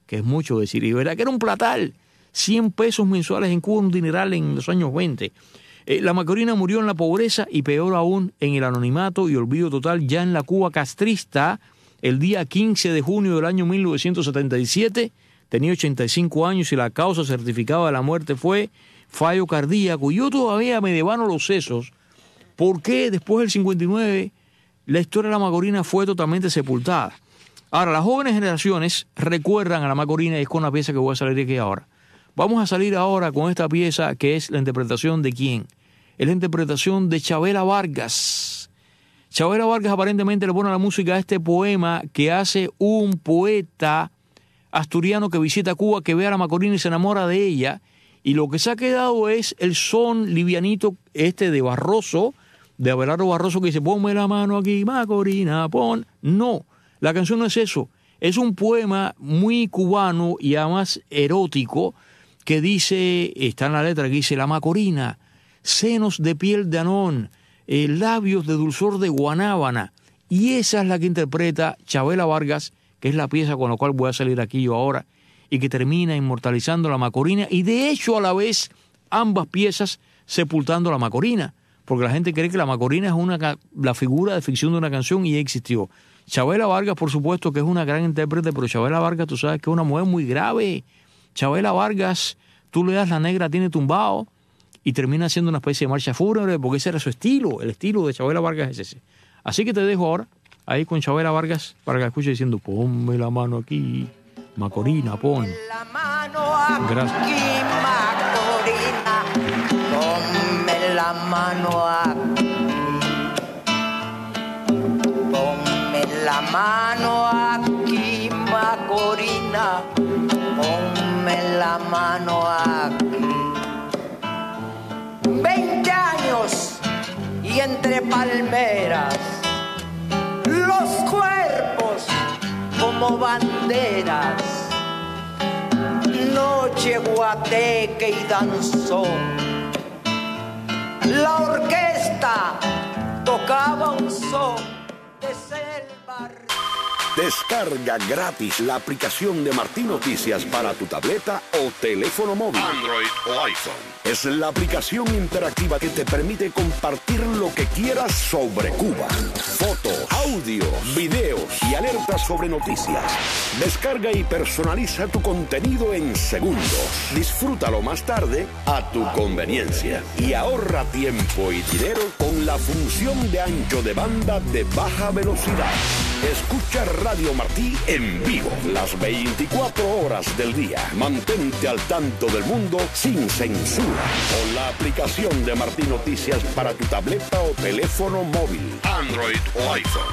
S2: que es mucho decir, y verdad que era un platal, cien pesos mensuales en Cuba, un dineral en los años veinte. Eh, la Macorina murió en la pobreza y peor aún en el anonimato y olvido total ya en la Cuba castrista el día quince de junio del año mil novecientos setenta y siete. Tenía ochenta y cinco años y la causa certificada de la muerte fue fallo cardíaco. Y yo todavía me devano los sesos. ¿Por qué después del cincuenta y nueve la historia de la Macorina fue totalmente sepultada? Ahora, las jóvenes generaciones recuerdan a la Macorina y es con la pieza que voy a salir aquí ahora. Vamos a salir ahora con esta pieza que es la interpretación de quién. Es la interpretación de Chavela Vargas. Chavela Vargas aparentemente le pone a la música a este poema que hace un poeta asturiano que visita Cuba, que ve a la Macorina y se enamora de ella, y lo que se ha quedado es el son livianito este de Barroso, de Abelardo Barroso, que dice, ponme la mano aquí, Macorina, pon. No, la canción no es eso, es un poema muy cubano y además erótico, que dice, está en la letra, que dice, la Macorina, senos de piel de anón, eh, labios de dulzor de guanábana, y esa es la que interpreta Chavela Vargas, que es la pieza con la cual voy a salir aquí yo ahora, y que termina inmortalizando la Macorina, y de hecho a la vez ambas piezas sepultando la Macorina, porque la gente cree que la Macorina es una la figura de ficción de una canción y existió. Chavela Vargas, por supuesto, que es una gran intérprete, pero Chavela Vargas, tú sabes que es una mujer muy grave. Chavela Vargas, tú le das La Negra tiene tumbado, y termina siendo una especie de marcha fúnebre, porque ese era su estilo, el estilo de Chavela Vargas es ese. Así que te dejo ahora ahí con Chavela Vargas para que escuche diciendo, ponme la mano aquí, Macorina, pon.
S7: La mano aquí,
S2: Gracias.
S7: Macorina, ponme la mano aquí, ponme la mano aquí, Macorina, ponme la mano aquí. Veinte años y entre palmeras, los cuerpos como banderas, noche, guateque y danzón. La orquesta tocaba un son de selva.
S10: Descarga gratis la aplicación de Martí Noticias para tu tableta o teléfono móvil, Android o iPhone. Es la aplicación interactiva que te permite compartir lo que quieras sobre Cuba. Fotos, audios, videos y alertas sobre noticias. Descarga y personaliza tu contenido en segundos. Disfrútalo más tarde a tu conveniencia. Y ahorra tiempo y dinero con la función de ancho de banda de baja velocidad. Escucha Radio Martí en vivo las veinticuatro horas del día. Mantente al tanto del mundo sin censura con la aplicación de Martí Noticias para tu tableta o teléfono móvil, Android o iPhone.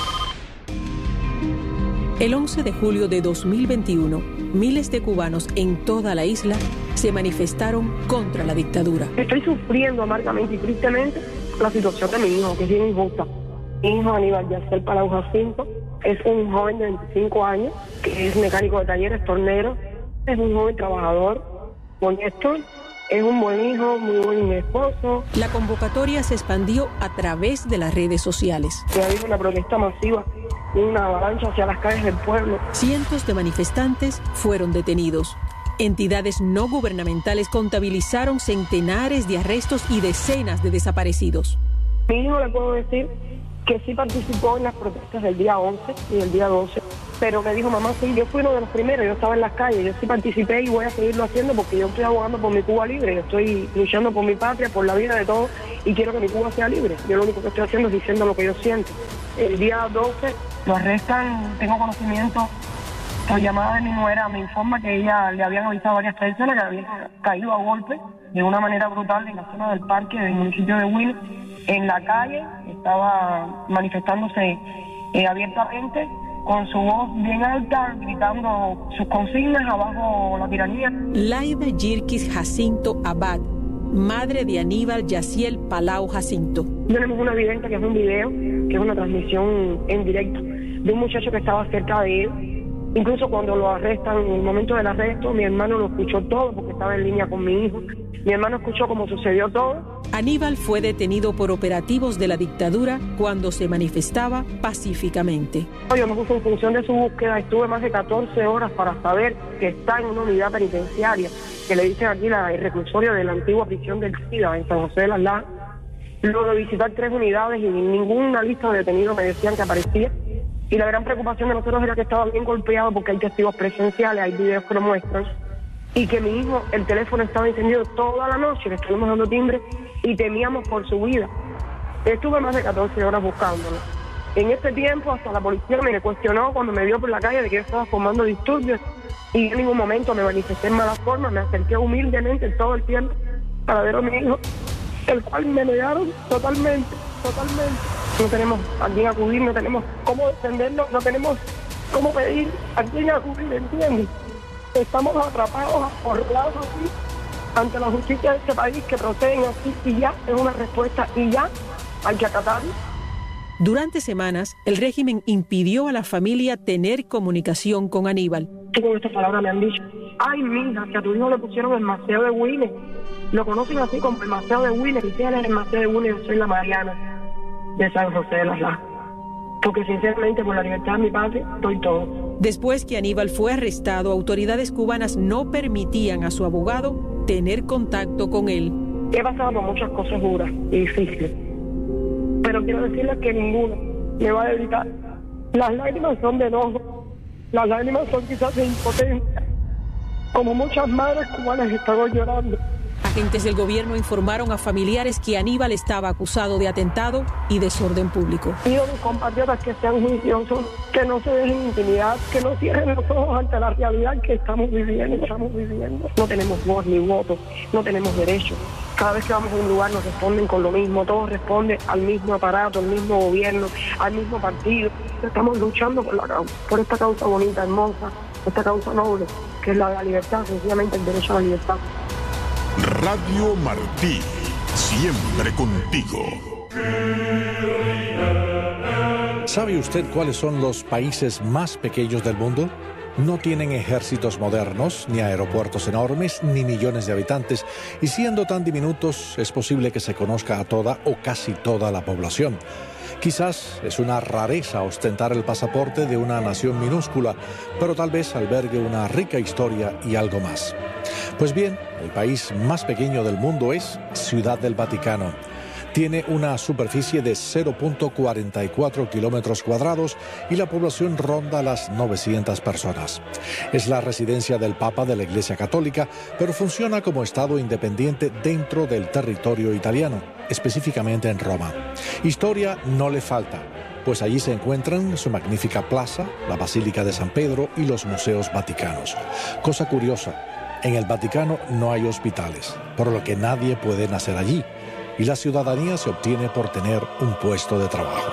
S11: El once de julio de dos mil veintiuno, miles de cubanos en toda la isla se manifestaron contra la dictadura.
S12: Estoy sufriendo amargamente y tristemente la situación de mi hijo, que es bien injusta. Mi hijo Aníbal Yaciel Palau Jacinto es un joven de veinticinco años, que es mecánico de talleres, tornero, es un joven trabajador, honesto, es un buen hijo, muy buen esposo.
S11: La convocatoria se expandió a través de las redes sociales.
S12: Se ha habido una protesta masiva, una avalancha hacia las calles del pueblo.
S11: Cientos de manifestantes fueron detenidos. Entidades no gubernamentales contabilizaron centenares de arrestos y decenas de desaparecidos.
S12: Mi hijo, le puedo decir que sí participó en las protestas del día once y del día doce, pero me dijo, mamá, sí, yo fui uno de los primeros, yo estaba en las calles, yo sí participé y voy a seguirlo haciendo porque yo estoy abogando por mi Cuba libre, yo estoy luchando por mi patria, por la vida de todos y quiero que mi Cuba sea libre. Yo lo único que estoy haciendo es diciendo lo que yo siento. El día doce lo arrestan, tengo conocimiento, por llamada de mi nuera me informa que ella le habían avisado a varias personas que habían caído a golpe de una manera brutal en la zona del parque del municipio de Huila. En la calle estaba manifestándose eh, abiertamente, con su voz bien alta, gritando sus consignas, abajo la tiranía.
S11: Laida Yirkis Jacinto Abad, madre de Aníbal Yaciel Palau Jacinto.
S12: Tenemos una evidencia que es un video, que es una transmisión en directo de un muchacho que estaba cerca de él. Incluso cuando lo arrestan, en el momento del arresto, mi hermano lo escuchó todo porque estaba en línea con mi hijo. Mi hermano escuchó cómo sucedió todo.
S11: Aníbal fue detenido por operativos de la dictadura cuando se manifestaba pacíficamente.
S12: Yo me puse en función de su búsqueda, estuve más de catorce horas para saber que está en una unidad penitenciaria, que le dicen aquí la, el reclusorio de la antigua prisión del SIDA en San José de las Lajas. Luego de visitar tres unidades y ninguna lista de detenidos me decían que aparecía. Y la gran preocupación de nosotros era que estaba bien golpeado porque hay testigos presenciales, hay videos que lo muestran, y que mi hijo, el teléfono estaba encendido toda la noche, le estuvimos dando timbre y temíamos por su vida. Estuve más de catorce horas buscándolo. En este tiempo hasta la policía me cuestionó cuando me vio por la calle de que yo estaba formando disturbios y en ningún momento me manifesté en mala forma, me acerqué humildemente todo el tiempo para ver a mi hijo, el cual me negaron totalmente, totalmente. No tenemos a quién acudir, no tenemos cómo defendernos, no tenemos cómo pedir a quién acudir, ¿entiendes? Estamos atrapados, acorralados así, ante la justicia de este país que proceden así y ya es una respuesta y ya hay que acatarlo.
S11: Durante semanas, el régimen impidió a la familia tener comunicación con Aníbal.
S12: Y con estas palabras me han dicho, ay mija, que a tu hijo le pusieron el Maceo de Winner. Lo conocen así como el Maceo de Winner, y si él es el Maceo de Winner, yo soy la Mariana de San José de las Lajas. Porque sinceramente por la libertad de mi padre doy todo.
S11: Después que Aníbal fue arrestado, autoridades cubanas no permitían a su abogado tener contacto con él.
S12: He pasado por muchas cosas duras y difíciles, pero quiero decirles que ninguno me va a evitar. Las lágrimas son de enojo, las lágrimas son quizás de impotencia, como muchas madres cubanas están llorando.
S11: Agentes del gobierno informaron a familiares que Aníbal estaba acusado de atentado y desorden público.
S12: Pido a mis compatriotas que sean juiciosos, que no se dejen intimidar, que no cierren los ojos ante la realidad que estamos viviendo, estamos viviendo. No tenemos voz ni voto, no tenemos derecho. Cada vez que vamos a un lugar nos responden con lo mismo, todos responden al mismo aparato, al mismo gobierno, al mismo partido. Estamos luchando por la causa, por esta causa bonita, hermosa, esta causa noble, que es la de la libertad, sencillamente el derecho a la libertad.
S8: Radio Martí, siempre contigo.
S6: ¿Sabe usted cuáles son los países más pequeños del mundo? No tienen ejércitos modernos, ni aeropuertos enormes, ni millones de habitantes, y siendo tan diminutos es posible que se conozca a toda o casi toda la población. Quizás es una rareza ostentar el pasaporte de una nación minúscula, pero tal vez albergue una rica historia y algo más. Pues bien, el país más pequeño del mundo es Ciudad del Vaticano. Tiene una superficie de cero punto cuarenta y cuatro kilómetros cuadrados y la población ronda las novecientas personas. Es la residencia del Papa de la Iglesia Católica, pero funciona como estado independiente dentro del territorio italiano, específicamente en Roma. Historia no le falta, pues allí se encuentran su magnífica plaza, la Basílica de San Pedro y los museos vaticanos. Cosa curiosa, en el Vaticano no hay hospitales, por lo que nadie puede nacer allí, y la ciudadanía se obtiene por tener un puesto de trabajo.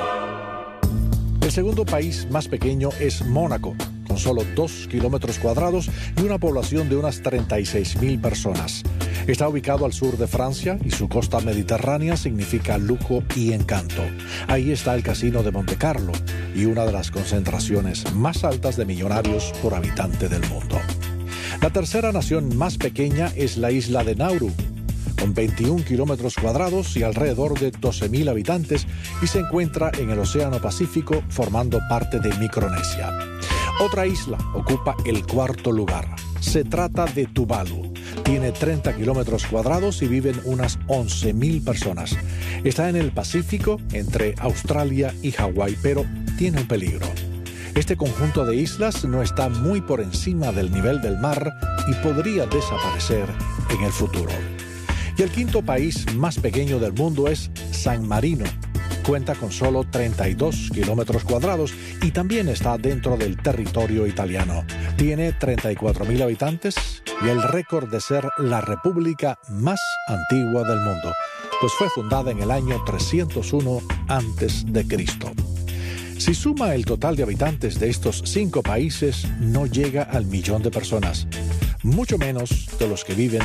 S6: El segundo país más pequeño es Mónaco, con solo dos kilómetros cuadrados y una población de unas treinta y seis mil personas. Está ubicado al sur de Francia y su costa mediterránea significa lujo y encanto. Ahí está el Casino de Monte Carlo y una de las concentraciones más altas de millonarios por habitante del mundo. La tercera nación más pequeña es la isla de Nauru, con veintiún kilómetros cuadrados y alrededor de doce mil habitantes, y se encuentra en el Océano Pacífico, formando parte de Micronesia. Otra isla ocupa el cuarto lugar. Se trata de Tuvalu. Tiene treinta kilómetros cuadrados y viven unas once mil personas. Está en el Pacífico, entre Australia y Hawái, pero tiene un peligro. Este conjunto de islas no está muy por encima del nivel del mar y podría desaparecer en el futuro. Y el quinto país más pequeño del mundo es San Marino. Cuenta con solo treinta y dos kilómetros cuadrados y también está dentro del territorio italiano. Tiene treinta y cuatro mil habitantes y el récord de ser la república más antigua del mundo, pues fue fundada en el año trescientos uno antes de Cristo. Si suma el total de habitantes de estos cinco países, no llega al millón de personas, mucho menos de los que viven